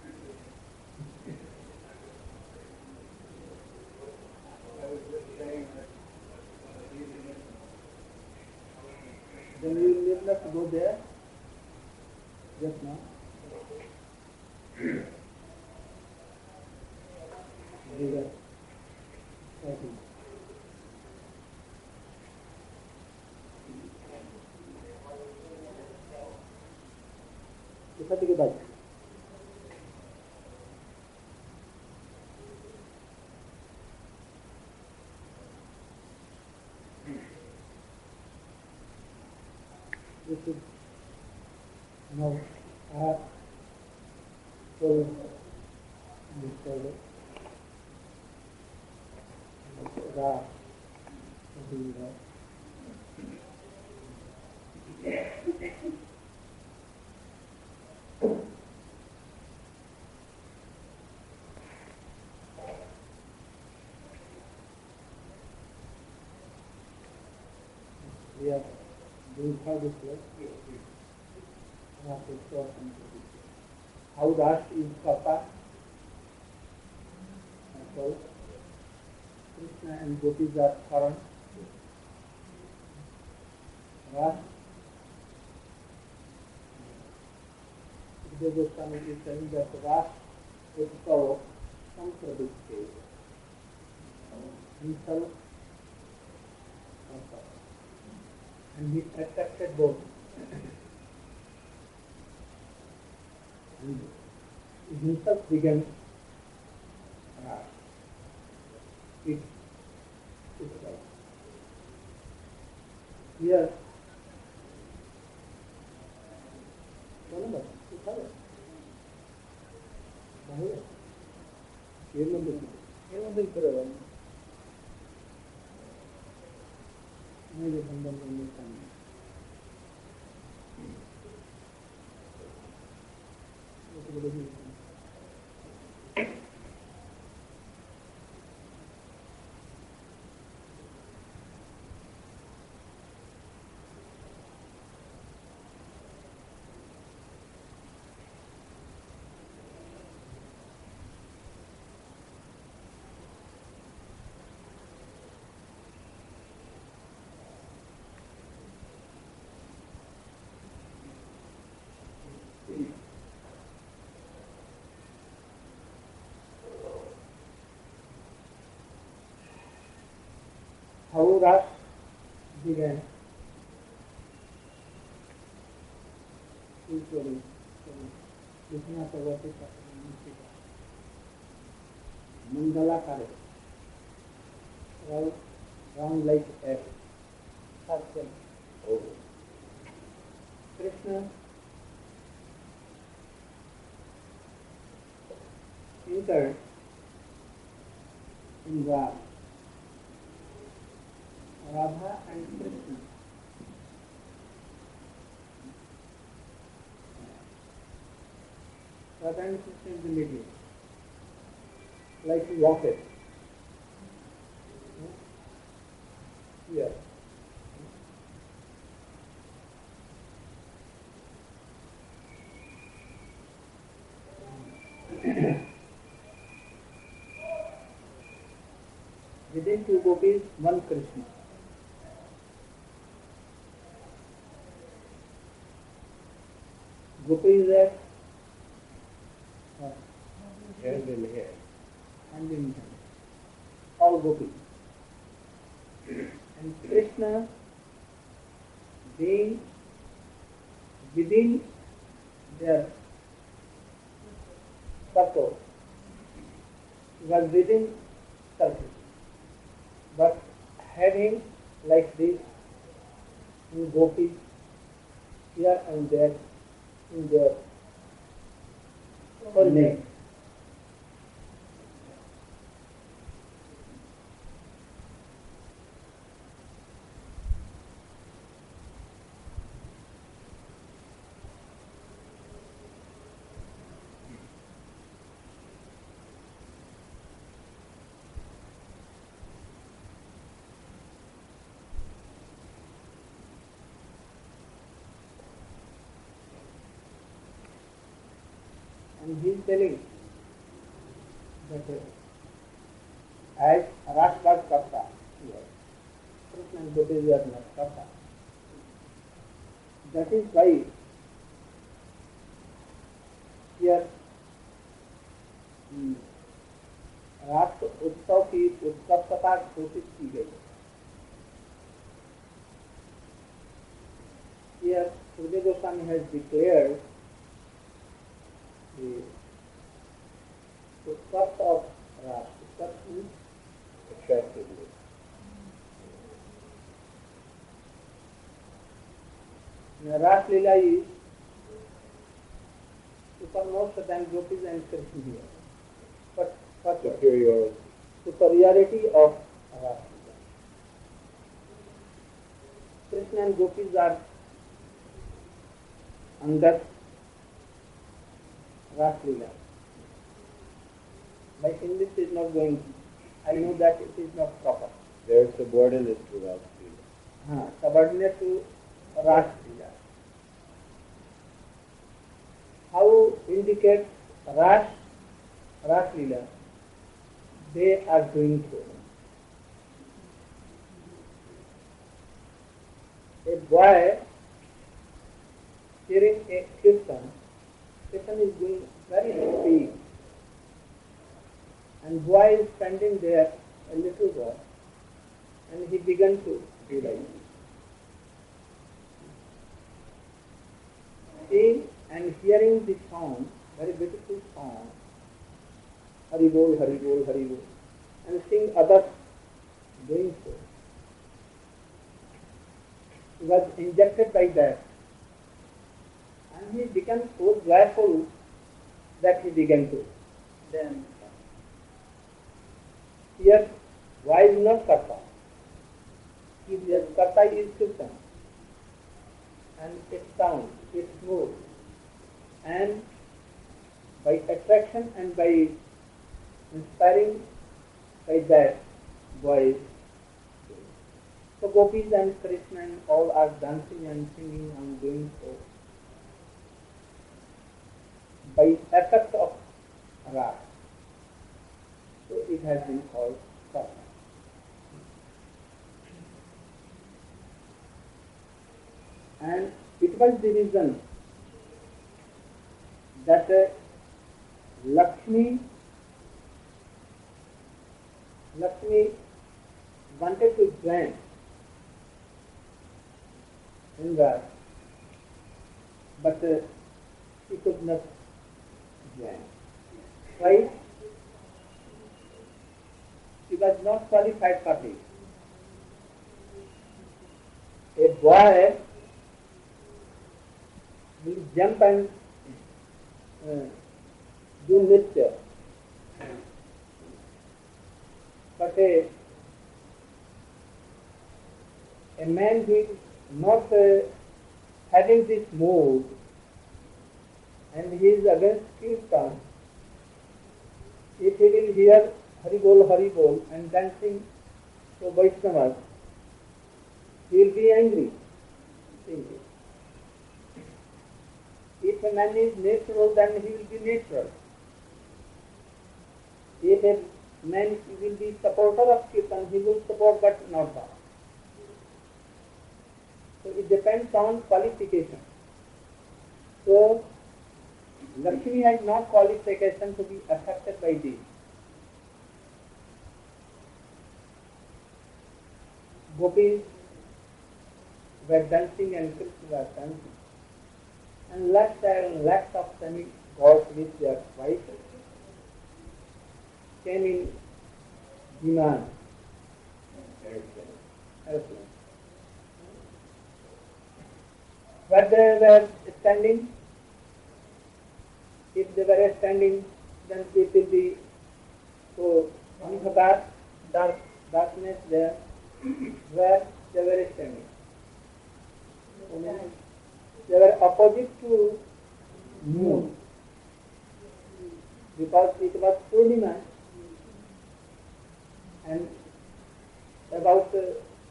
I was just saying that uh, he's in Then you will not go there just now. They are fighting. कितना ticket आज This is now I have told this fellow Ra something like that. We are doing how this works. How Ras is Papa, so Krishna and Gopis are Karan. Ras, Sukadeva Goswami is saying that Ras is called Sampradikte, himself, and he attracted both. And he himself began uh, it, it here बरोबर उठावे बाहेर केरमध्ये केरमध्ये करावं नाही बंधन करणे सांगितले How Ras began usually looking at what is happening Mandala Kare round, round like a circle. Oh. Krishna entered in Ras. Radha and Krishna. Radha and Krishna is the middle, like rocket. Here. Within two gopis, one Krishna. Gopi is there, hand in hand, hand in hand, all gopis. And Krishna being within their circle, was within circle, but having like this in gopis here and there in their whole name. And he is telling that uh, as Ras was Karta, Krishna and Gopis were not Karta. That is why here hmm, रास उत्सव की उत्कर्षता घोषित की गई. Here Sukadeva Goswami has declared the Utkarsh of Ras. Utkarsh means attractiveness. Ras Leela is uppermost than Gopis and Krishna here. But what superiority? Superiority of Ras Leela. Krishna and Gopis are under Ras Leela. My English is not going. I know that it is not proper. They are subordinate to Ras Leela. Haan, subordinate to Ras Leela. delicates Ras, Ras Leela, they are doing so. A boy hearing a kirtan, kirtan is going very speed, and boy is standing there, a little boy, and he began to do like this. Seeing and hearing the song, very beautiful song, Hari Bol, Hari Bol, Hari Bol, and seeing others doing so. He was injected by that, and he became so joyful that he began to dance. Here, why is not karta? Yes, karta is kirtan, and it sounds, it moves, and by attraction and by inspiring by that voice. So gopis and Krishna and all are dancing and singing and doing so by effect of rasa. So it has been called karma. And it was the reason that uh, Lakshmi Lakshmi wanted to join Indra, but uh, she could not join. Why? She was not qualified for this. A boy will jump and uh, do nitya, but a, a man who is not uh, having this mood and he is against kirtan, if he will hear Hari Bol, Hari Bol and dancing to Vaishnavas, he will be angry. If a man is natural, then he will be natural. If a man will be supporter of kirtan, he will support but not that. So it depends on qualification. So Lakshmi has not qualification to be affected by this. Gopis were dancing and Krishna was dancing. And lakhs and lakhs of semi-gods with their wives came in demand. Airplane. Where they were standing, if they were standing, then it will be so andhakar, dark, darkness there, where they were standing. They were opposite to moon, because it was Purnima, and about uh,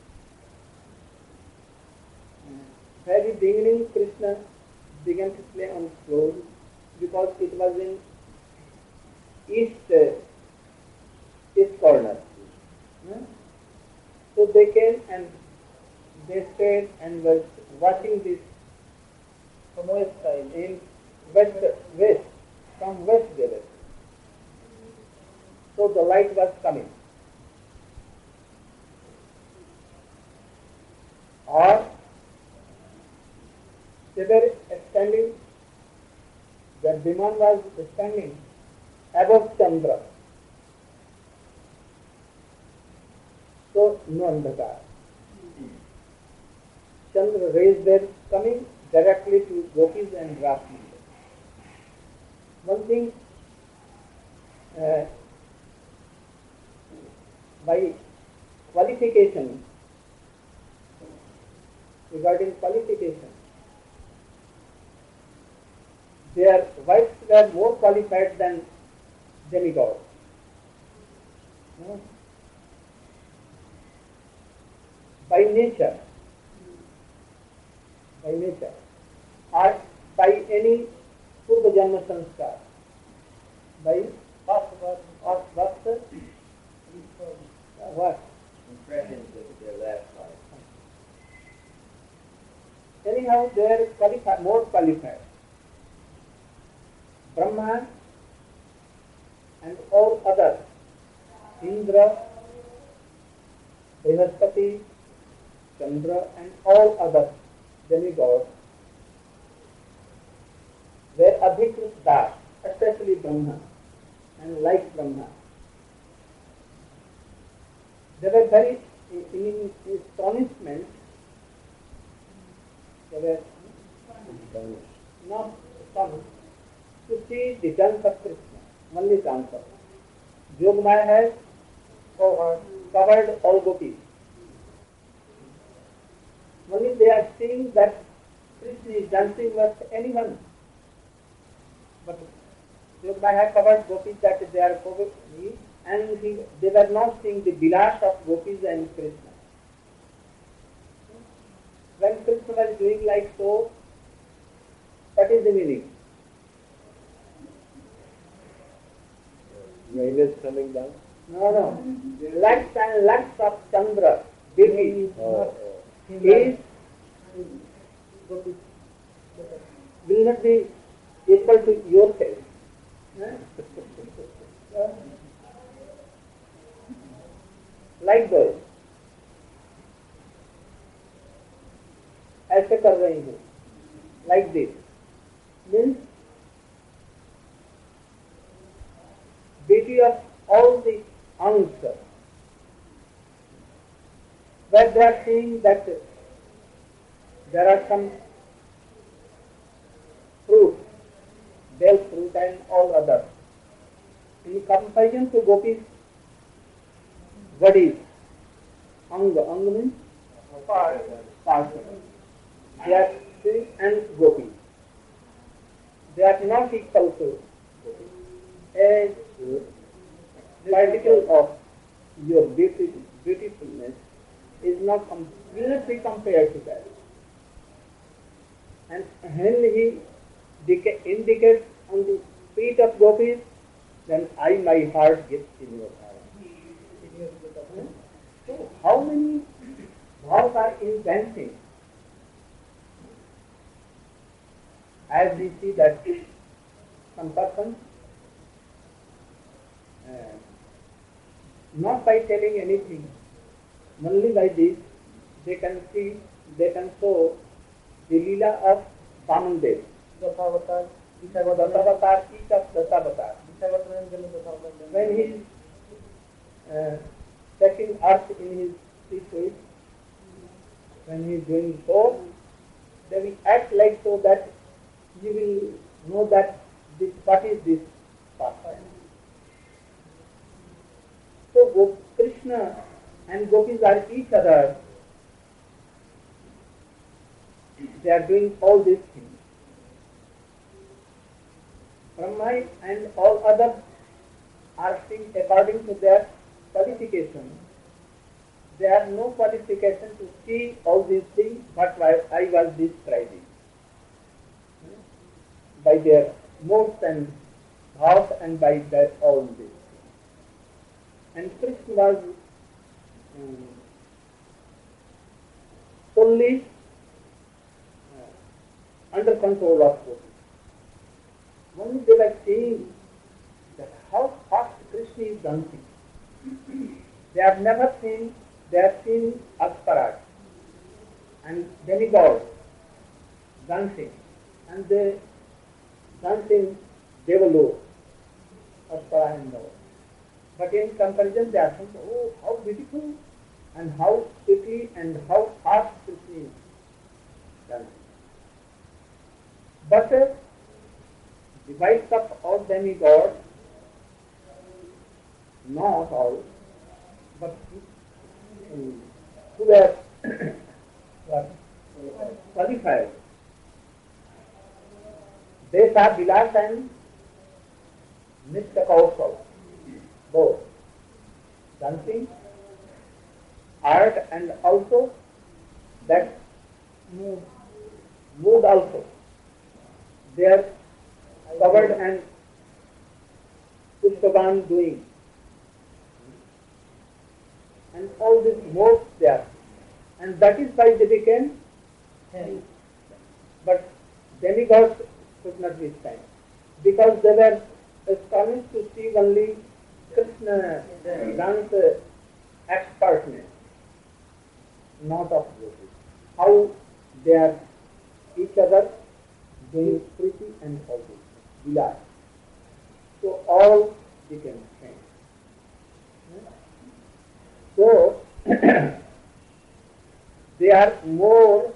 very beginning Krishna began to play on floor, because it was in east uh, east corner. Hmm? So they came and they stayed and were watching this from west side, in west, west, from west they were. So the light was coming. Or they were standing, the Biman was standing above Chandra. So no andhakar. Chandra rays were coming directly to gopis and Rasi. One thing, uh, by qualification, regarding qualification, their wives were more qualified than demigods. No? By nature, by nature, or by any Purva Janma Sanskar. By first birth, first birth, uh, what? Impressions of their last life. Anyhow, they are qualified, more qualified. Brahma and all others, Indra, Brihaspati, Chandra, and all other demigods were Adhikrit Das, especially Brahma, and like Brahma. They were very in, in astonishment. They were not astonished to see the dance of Krishna, only dance of Yogamaya has covered, covered all gopis. Only they are seeing that Krishna is dancing with anyone. But Yogamaya covered gopis that they are covered, and he, they were not seeing the vilas of gopis and Krishna. When Krishna was doing like so, what is the meaning? Rain is coming down? No, no. Lakhs and lakhs of Chandra, beauty, Oh, is will not be equal to yourself. Huh? Like those. ऐसे कर रही हूँ, like this. Means beauty of all the answers. Where they are seeing that there are some fruit, bell fruit and all others. In comparison to gopis, what is? Anga, anga means? Part. Part. They are Sri and gopi. They are not equal to a particle of your beauty, beautifulness is not com- will not be compared to that. And when he dica- indicates on the feet of gopis, then I, my heart gets in your heart. So how many bhavs are in dancing? As we see that some person, uh, not by telling anything, only by this, they can see, they can show the Leela of Vamandev. Dasavatar, Dasavatar, each of Dasavatar. When he is uh, taking earth in his three feet, when he is doing so, they will act like so that you will know that this, what is this pastime. So Gop- Krishna and gopis are each other. They are doing all these things. Brahma and all others are seen according to their qualification. There are no qualification to see all these things, but I was describing. By their modes and thoughts and by their all these things. And Krishna was um, solely uh, under control of gopis. Only they were seeing that how fast Krishna is dancing. They have never seen, they have seen Asparas and demigods dancing, and they dance in Devalok, Aspara and all. But in comparison, they are saying, oh, how beautiful and how quickly and how fast Krishna is dancing. But uh, the wives of all demigods, not all, but um, who were qualified, they saw Vilas and Nitya Kaushal, both dancing, art, and also that mood, mood also. Their covered and Pushpavan doing. And all this modes there. And that is why they became hell. But demigods could not withstand. Because they were astonished to see only Krishna dance expertness, not of beauty. How they are each other doing pretty and all this, delight. So all became strange. So they are more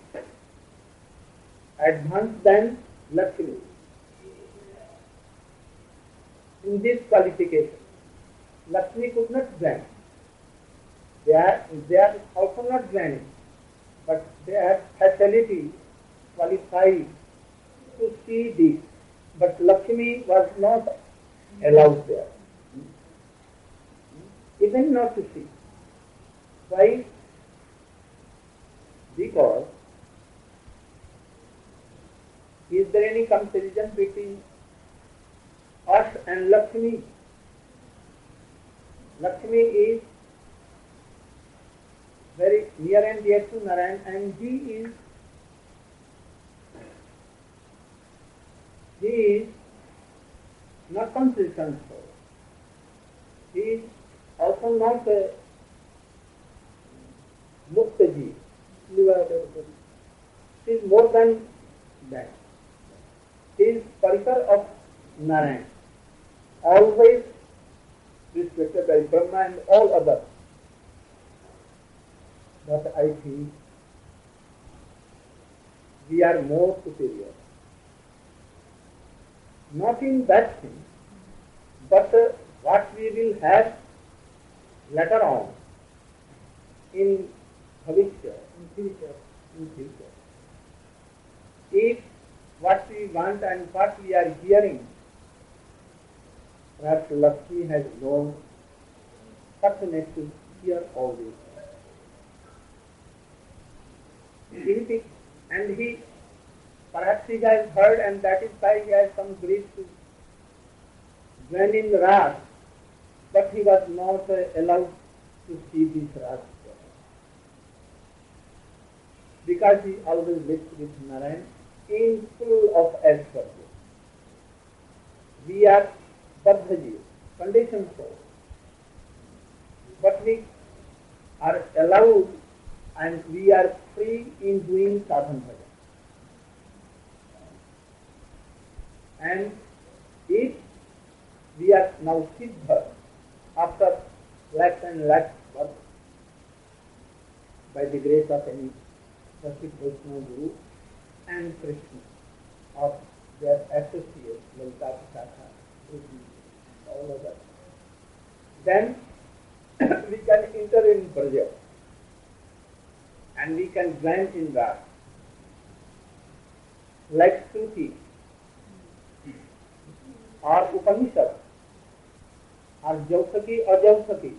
advanced than Lakshmi in this qualification. Lakshmi could not grant. They are, they are also not granting, but they have facility qualified to see this. But Lakshmi was not allowed there, even not to see. Why? Because is there any comparison between us and Lakshmi? Lakshmi is very near and dear to Narayan, and he is he is not consistent soul. He is also not a Muktaji. He is more than that. He is Parikar of Narayan, always respected by Brahma and all others. But I think we are more superior. Not in that thing, but uh, what we will have later on in Bhavishya, in future, in future. If what we want and what we are hearing, perhaps Lakshmi has known suchness to hear all this. He, and he, perhaps he has heard, and that is why he has some grief to join in Ras, but he was not uh, allowed to see this Ras. Because he always lived with Narayan in full of aspect. We are Baddhaji, conditioned souls, but we are allowed and we are free in doing sadhana bhajan. And if we are now siddha after lakhs and lakhs birth by the grace of any Rashid Vaishnava Guru and Krishna or their associates, Lalita Shakha, all of that, then we can enter in Braja and we can grant in that. Like Shruti or Upanishad or Jausaki or Jausaki.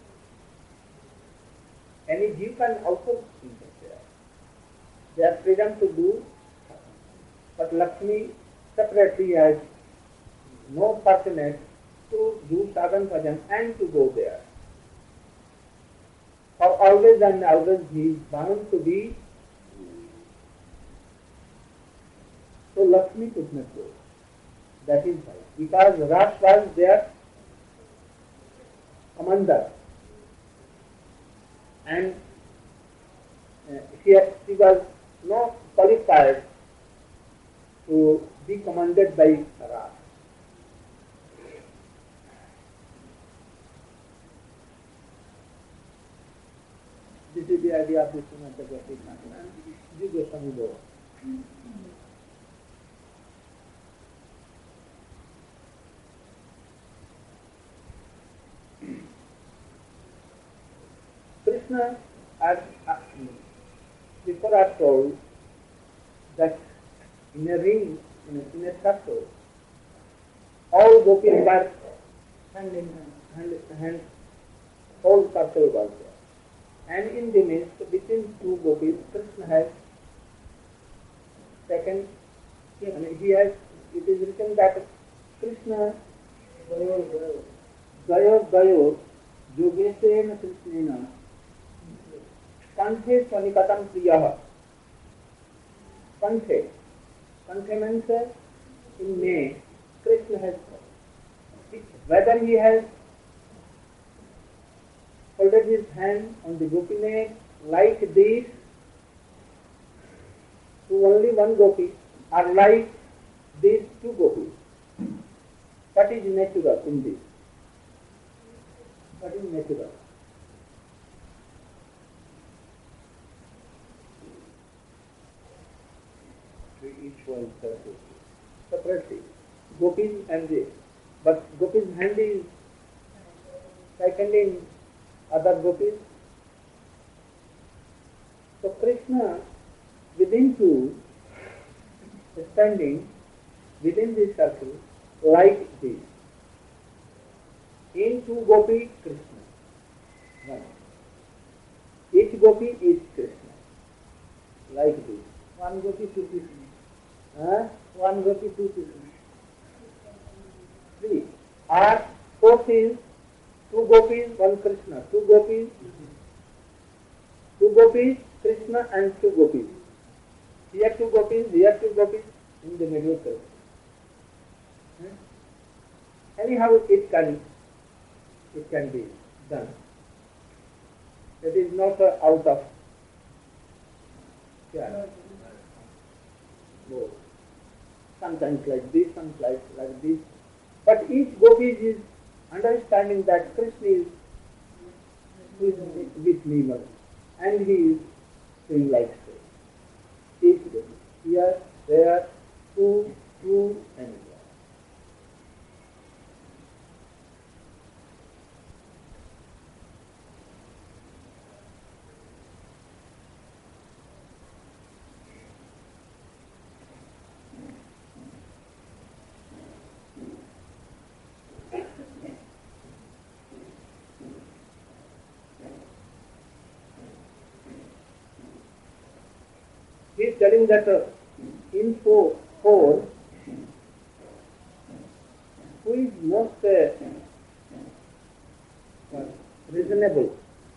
Any Jew can also enter there. They have freedom to do, but Lakshmi separately has no fortunate to do sadhan bhajan and to go there. For always and always he is bound to be. So Lakshmi could not go. That is why. Because Ras was their commander. And uh, he, he was not qualified to be commanded by Ras. This is the idea of the Srimad Bhagavad and Jiva Samudaya. Krishna, as uh, before I told that in a ring, in a, in a circle, all gopis were hand in hand, hand, hand, whole circle was there. And in the midst, between two gopis, Krishna has taken, and he has it is written that Krishna Gayor Gayor Yogesena Krishnena Kanthe Swanikatam Priyaha. Kanthe. Kanthe means uh, in May, Krishna has, whether he has folded his hand on the gopi neck like this to only one gopi, or like these two gopis. What is natural in this? What is natural? To each one separately. Separately. Gopis and this. But Gopi's hand is second in other gopis. So Krishna within two standing within this circle like this. In two gopi Krishna. One. Each gopi is Krishna. Like this. One gopi, two Krishna. Huh? One gopi, two Krishna. Three. Or fourth is two gopis, one Krishna. Two gopis, two gopis, Krishna and two gopis. Here two gopis, here two gopis, in the middle Krishna. Huh? Anyhow, it can, it can be done. It is not uh, out of yeah. No. Sometimes like this, sometimes like this. But each gopi is understanding that Krishna is with, with me, and he is doing like so. Each gopi. Here, there, two, two, and there. He is telling that uh, in four, four, who is most uh, reasonable?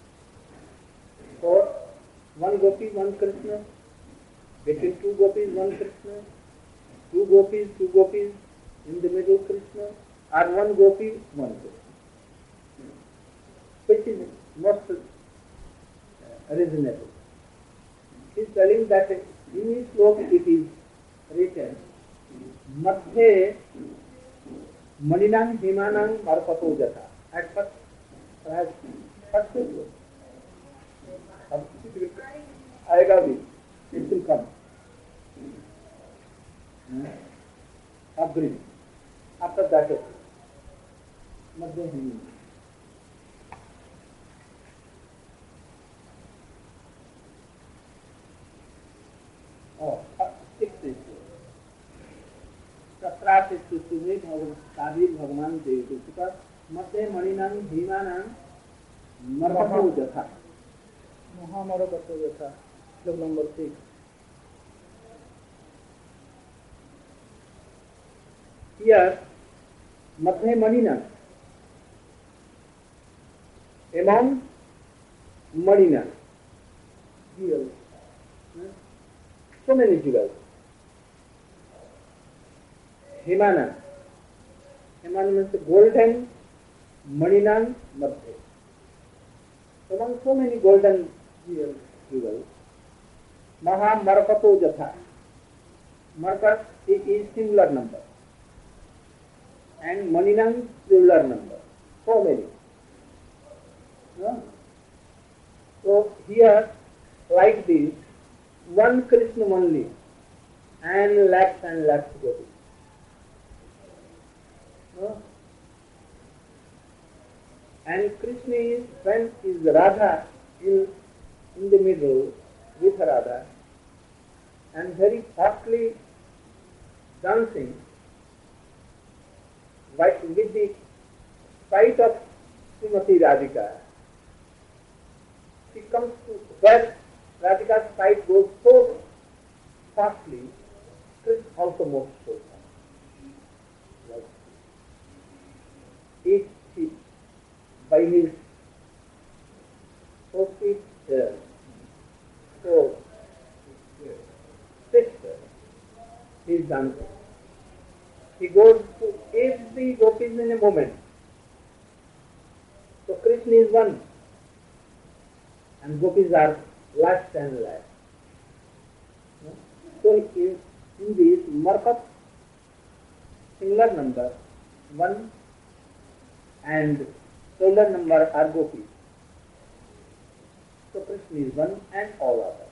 For one gopi, one Krishna, between two gopis, one Krishna, two gopis, two gopis, in the middle Krishna, or one gopi, one Krishna. Which is most uh, reasonable? He is telling that in his sloka it is written, Madhye Maninam Himanam Marpato Jata. At first, perhaps, first it will. It will आएगा भी, it will come. Agree. After that, Madhye Himanam. Oh, sixth is सत्रार्थ स्तुति में काबीर भगवान देव का मध्य मणिनाम भीमानाम मरकतो जथा महामरकतो जथा shloka number six here मध्य मणिनाम among मणिनाम jewels, so many jewels. Himana. Himana means golden Maninan Madhya. Among so many golden jewels, Maha Markato Jatha. Markat is singular number. And Maninan singular number. So many. No? So here, like this, one Krishna only, and lakhs and lakhs gopis. No? And Krishna is, when is Radha in, in the middle with Radha, and very fastly dancing, with the sight of Srimati Radhika, she comes to where Radhika's sight goes so fastly, Krishna also moves so fast. is he, by his so-called uh, so sister, he is done. He goes to every gopis in a moment. So Krishna is one, and gopis are last and last. So in, in this Markat, singular number one and singular number are gopis. So Krishna is one and all others.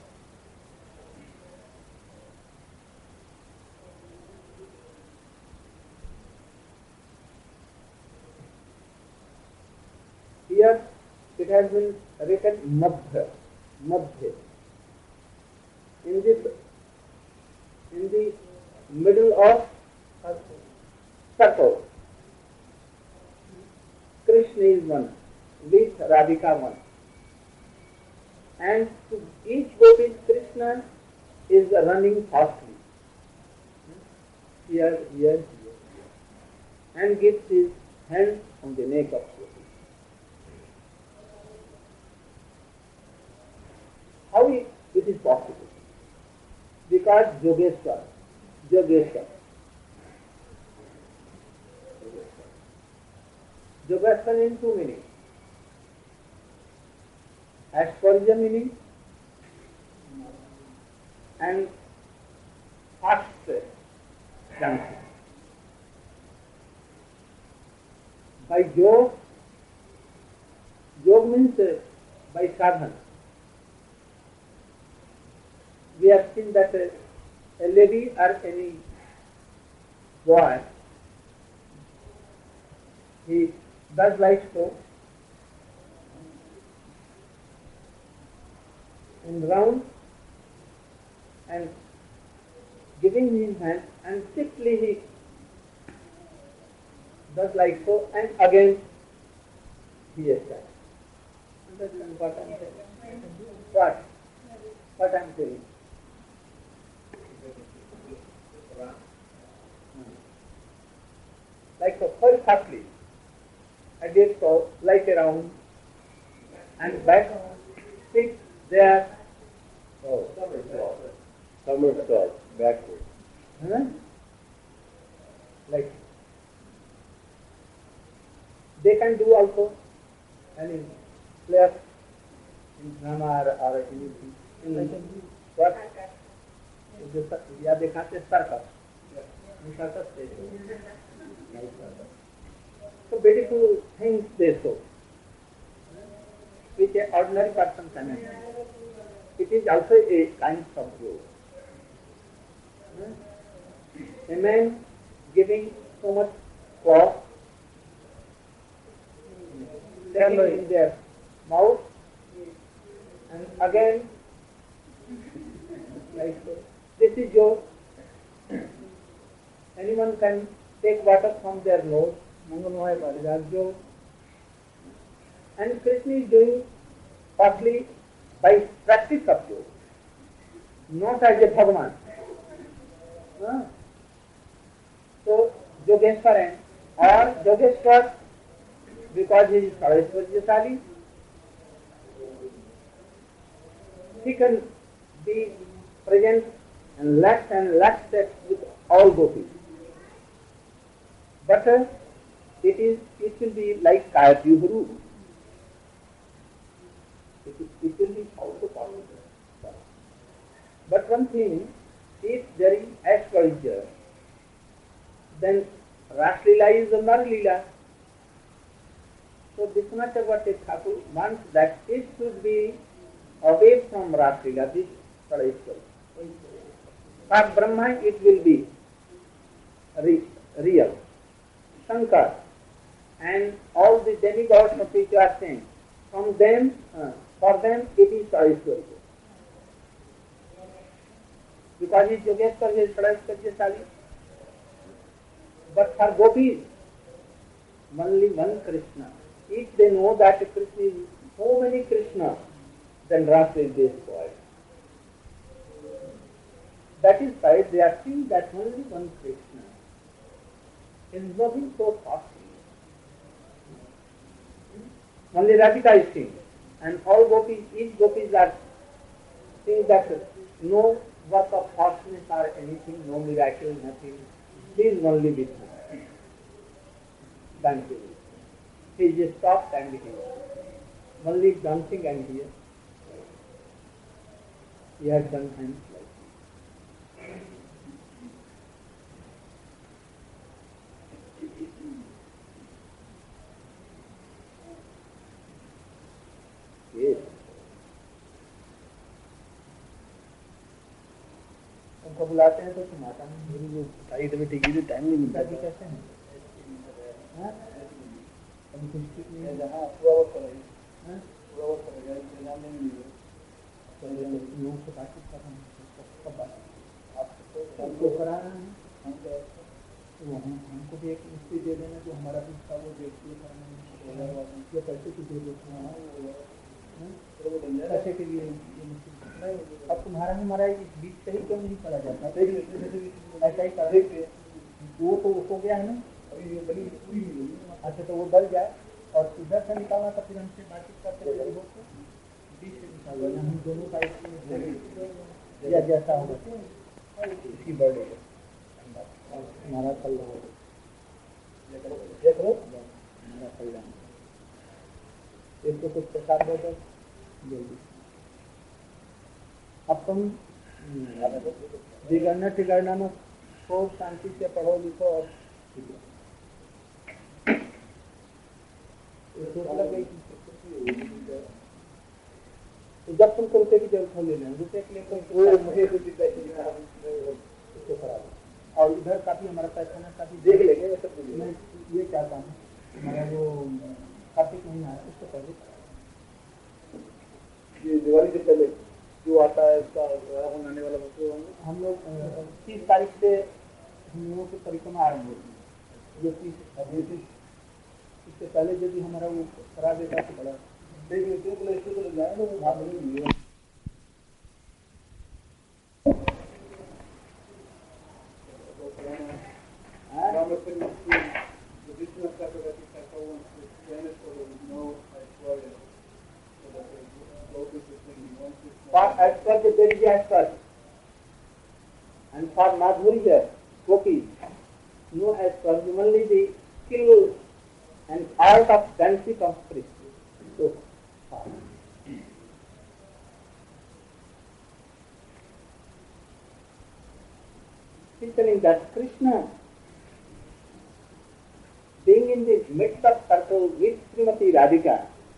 Here it has been written Madhya, Madhya. In this, in the middle of circle, Krishna is one, with Radhika one. And to each gopi, Krishna is running fastly. Here, here, here. And gives his hand on the neck of gopi. How it is possible? Because Yogeshwar, Yogeshwar, Yogeshwar in two meanings. Asparagus meaning and fast dancing. By Yog, Yog means uh, by sadhana. We have seen that a, a lady or any boy, he does like so, in round and giving his hand, and simply he does like so, and again he starts. Understand what I am saying? What? What I am saying? Like so, very fastly. I did so, like around, and back, sit there. Oh, somersault. Somersault, backward. Huh? Like, they can do also any players in drama or, or anything. In what? Yeah, they can't say circus. In circus they do. So beautiful things they show, which an ordinary person cannot do. It is also a kind of yoga. A man giving so much cloth, taking in their mouth, and again, like so. This is yoga. Anyone can take water from their nose, Mangalmaya, and Krishna is doing partly by practice of yoga, not as a Bhagavan. Huh? So, Yogeshwaran or Yogeshwar, because he is Saraswati, he can be present and lax and lax steps with all gopis. But uh, it is, it will be like Kayatyu. It, it will be also possible. But one thing, if there is Aishwarya, then Raslila is the Narlila. So Vishwanath Chakravarti Thakur wants that it should be away from Raslila, this Saraswati. For Brahma it will be re- real. Shankar and all the demigods of which you are saying, from them, uh, for them it is Saraswati. Because he is Yogeshwar, he is Saraswati. But for gopis, only one Krishna. If they know that Krishna is so many Krishna, then Rasa is destroyed. That is why they are seeing that only one Krishna. There is nothing so costly. Only Radhika is seeing. And all gopis, each gopis are seeing that no work of harshness or anything, no miracle, nothing. He is only with her. Dancing. He is stopped and here. Only dancing and here. He has done hands like this. Yes. उनको बुलाते हैं तो तुम आता नहीं side में टिकी थी टाइम नहीं मिलता कि कैसे हैं हाँ हम कुछ ठीक नहीं है जहाँ पूरा वक्त करेंगे हाँ पूरा वक्त करेंगे इंतजाम नहीं मिलेगा तो लोगों से बातचीत कर रहे हैं कब बात आपको हमको करा रहे हैं हम तो हम हमको भी एक मिस्त्री दे देना जो हमारा भी था वो देखिए करना ये पैसे की दे देते हैं पैसे के लिए अब तुम्हारा हमारा बीच से ही क्यों नहीं पड़ा जाता ऐसा ही कर वो तो हो गया है ना अभी ये बड़ी पूरी अच्छा तो वो डल जाए और उधर से निकालना तो फिर हमसे बातचीत करते थे बीच से निकाल देना हम दोनों का या जैसा होगा इसकी बर्थडे हमारा कल्याण देख लो हमारा कल्याण एक तो कुछ प्रसाद दे दो जल्दी अब तुम जिगरना टिगरना में खूब शांति से पढ़ो लिखो और तो जब तुमको रुपये की जरूरत हो ले लें रुपये के लिए उसको करा दो और इधर काफी हमारा पैसा ना काफी देख लेंगे मैं ये चाहता हूँ हमारा जो कार्तिक महीना है उसको पहले ये दिवाली से पहले जो आता है इसका होने वाला हम लोग तीस तारीख से हम लोगों की परिक्रमा आरम्भ होती है जो तीस इससे पहले यदि हमारा वो करा देगा तो बड़ा देख लेते हैं इसको तो जाए ना वो भाग नहीं मिलेगा For as per the Devi as per, and for Madhurya, Gopi, know as per only the skill and art of dancing of Krishna. So, he's telling that Krishna, being in the midst of circle with Srimati Radhika,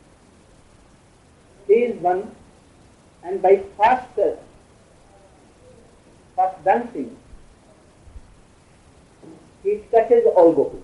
he is one. And by fast, fast dancing, it touches all gopis.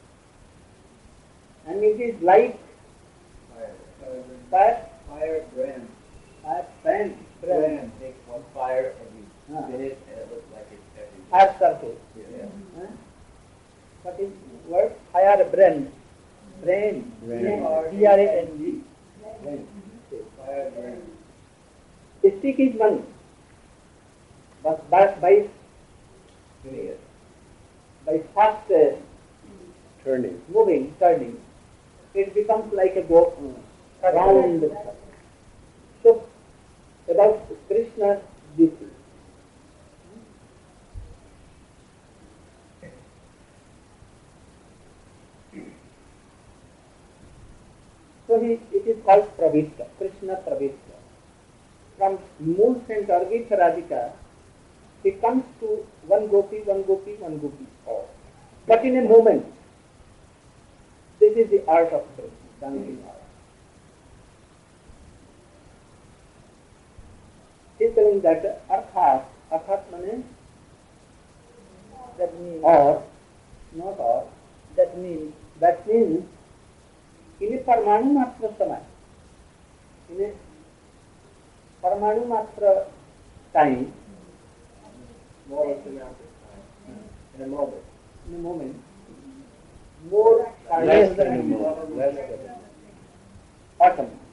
And it is like Fire. fire, Fire brand. fire, brand, brand, Brand. Take one fire and you Ah. spin it and it looks like it's every fire circle. Yeah. Huh? What is word? Fire brand, brand, Brand. B R A N D. Brand. Fire brand. The stick is one, but by, by, Spinning it. by fast uh, Turning. moving, turning, it becomes like a go, uh, round. So, about Krishna, this is. So, he, it is called Pravishta, Krishna Pravishta. From moon center with Radhika, he comes to one gopi, one gopi, one gopi. But in a moment, this is the art of Krishna, dancing art. He is telling that arthat, arthat means that means or, not or, that means, that means in a parmanu matra samay, in a परमाणु मात्र time, More or less in a moment. in a moment, more Less than a moment. moment, Less than a moment. atom.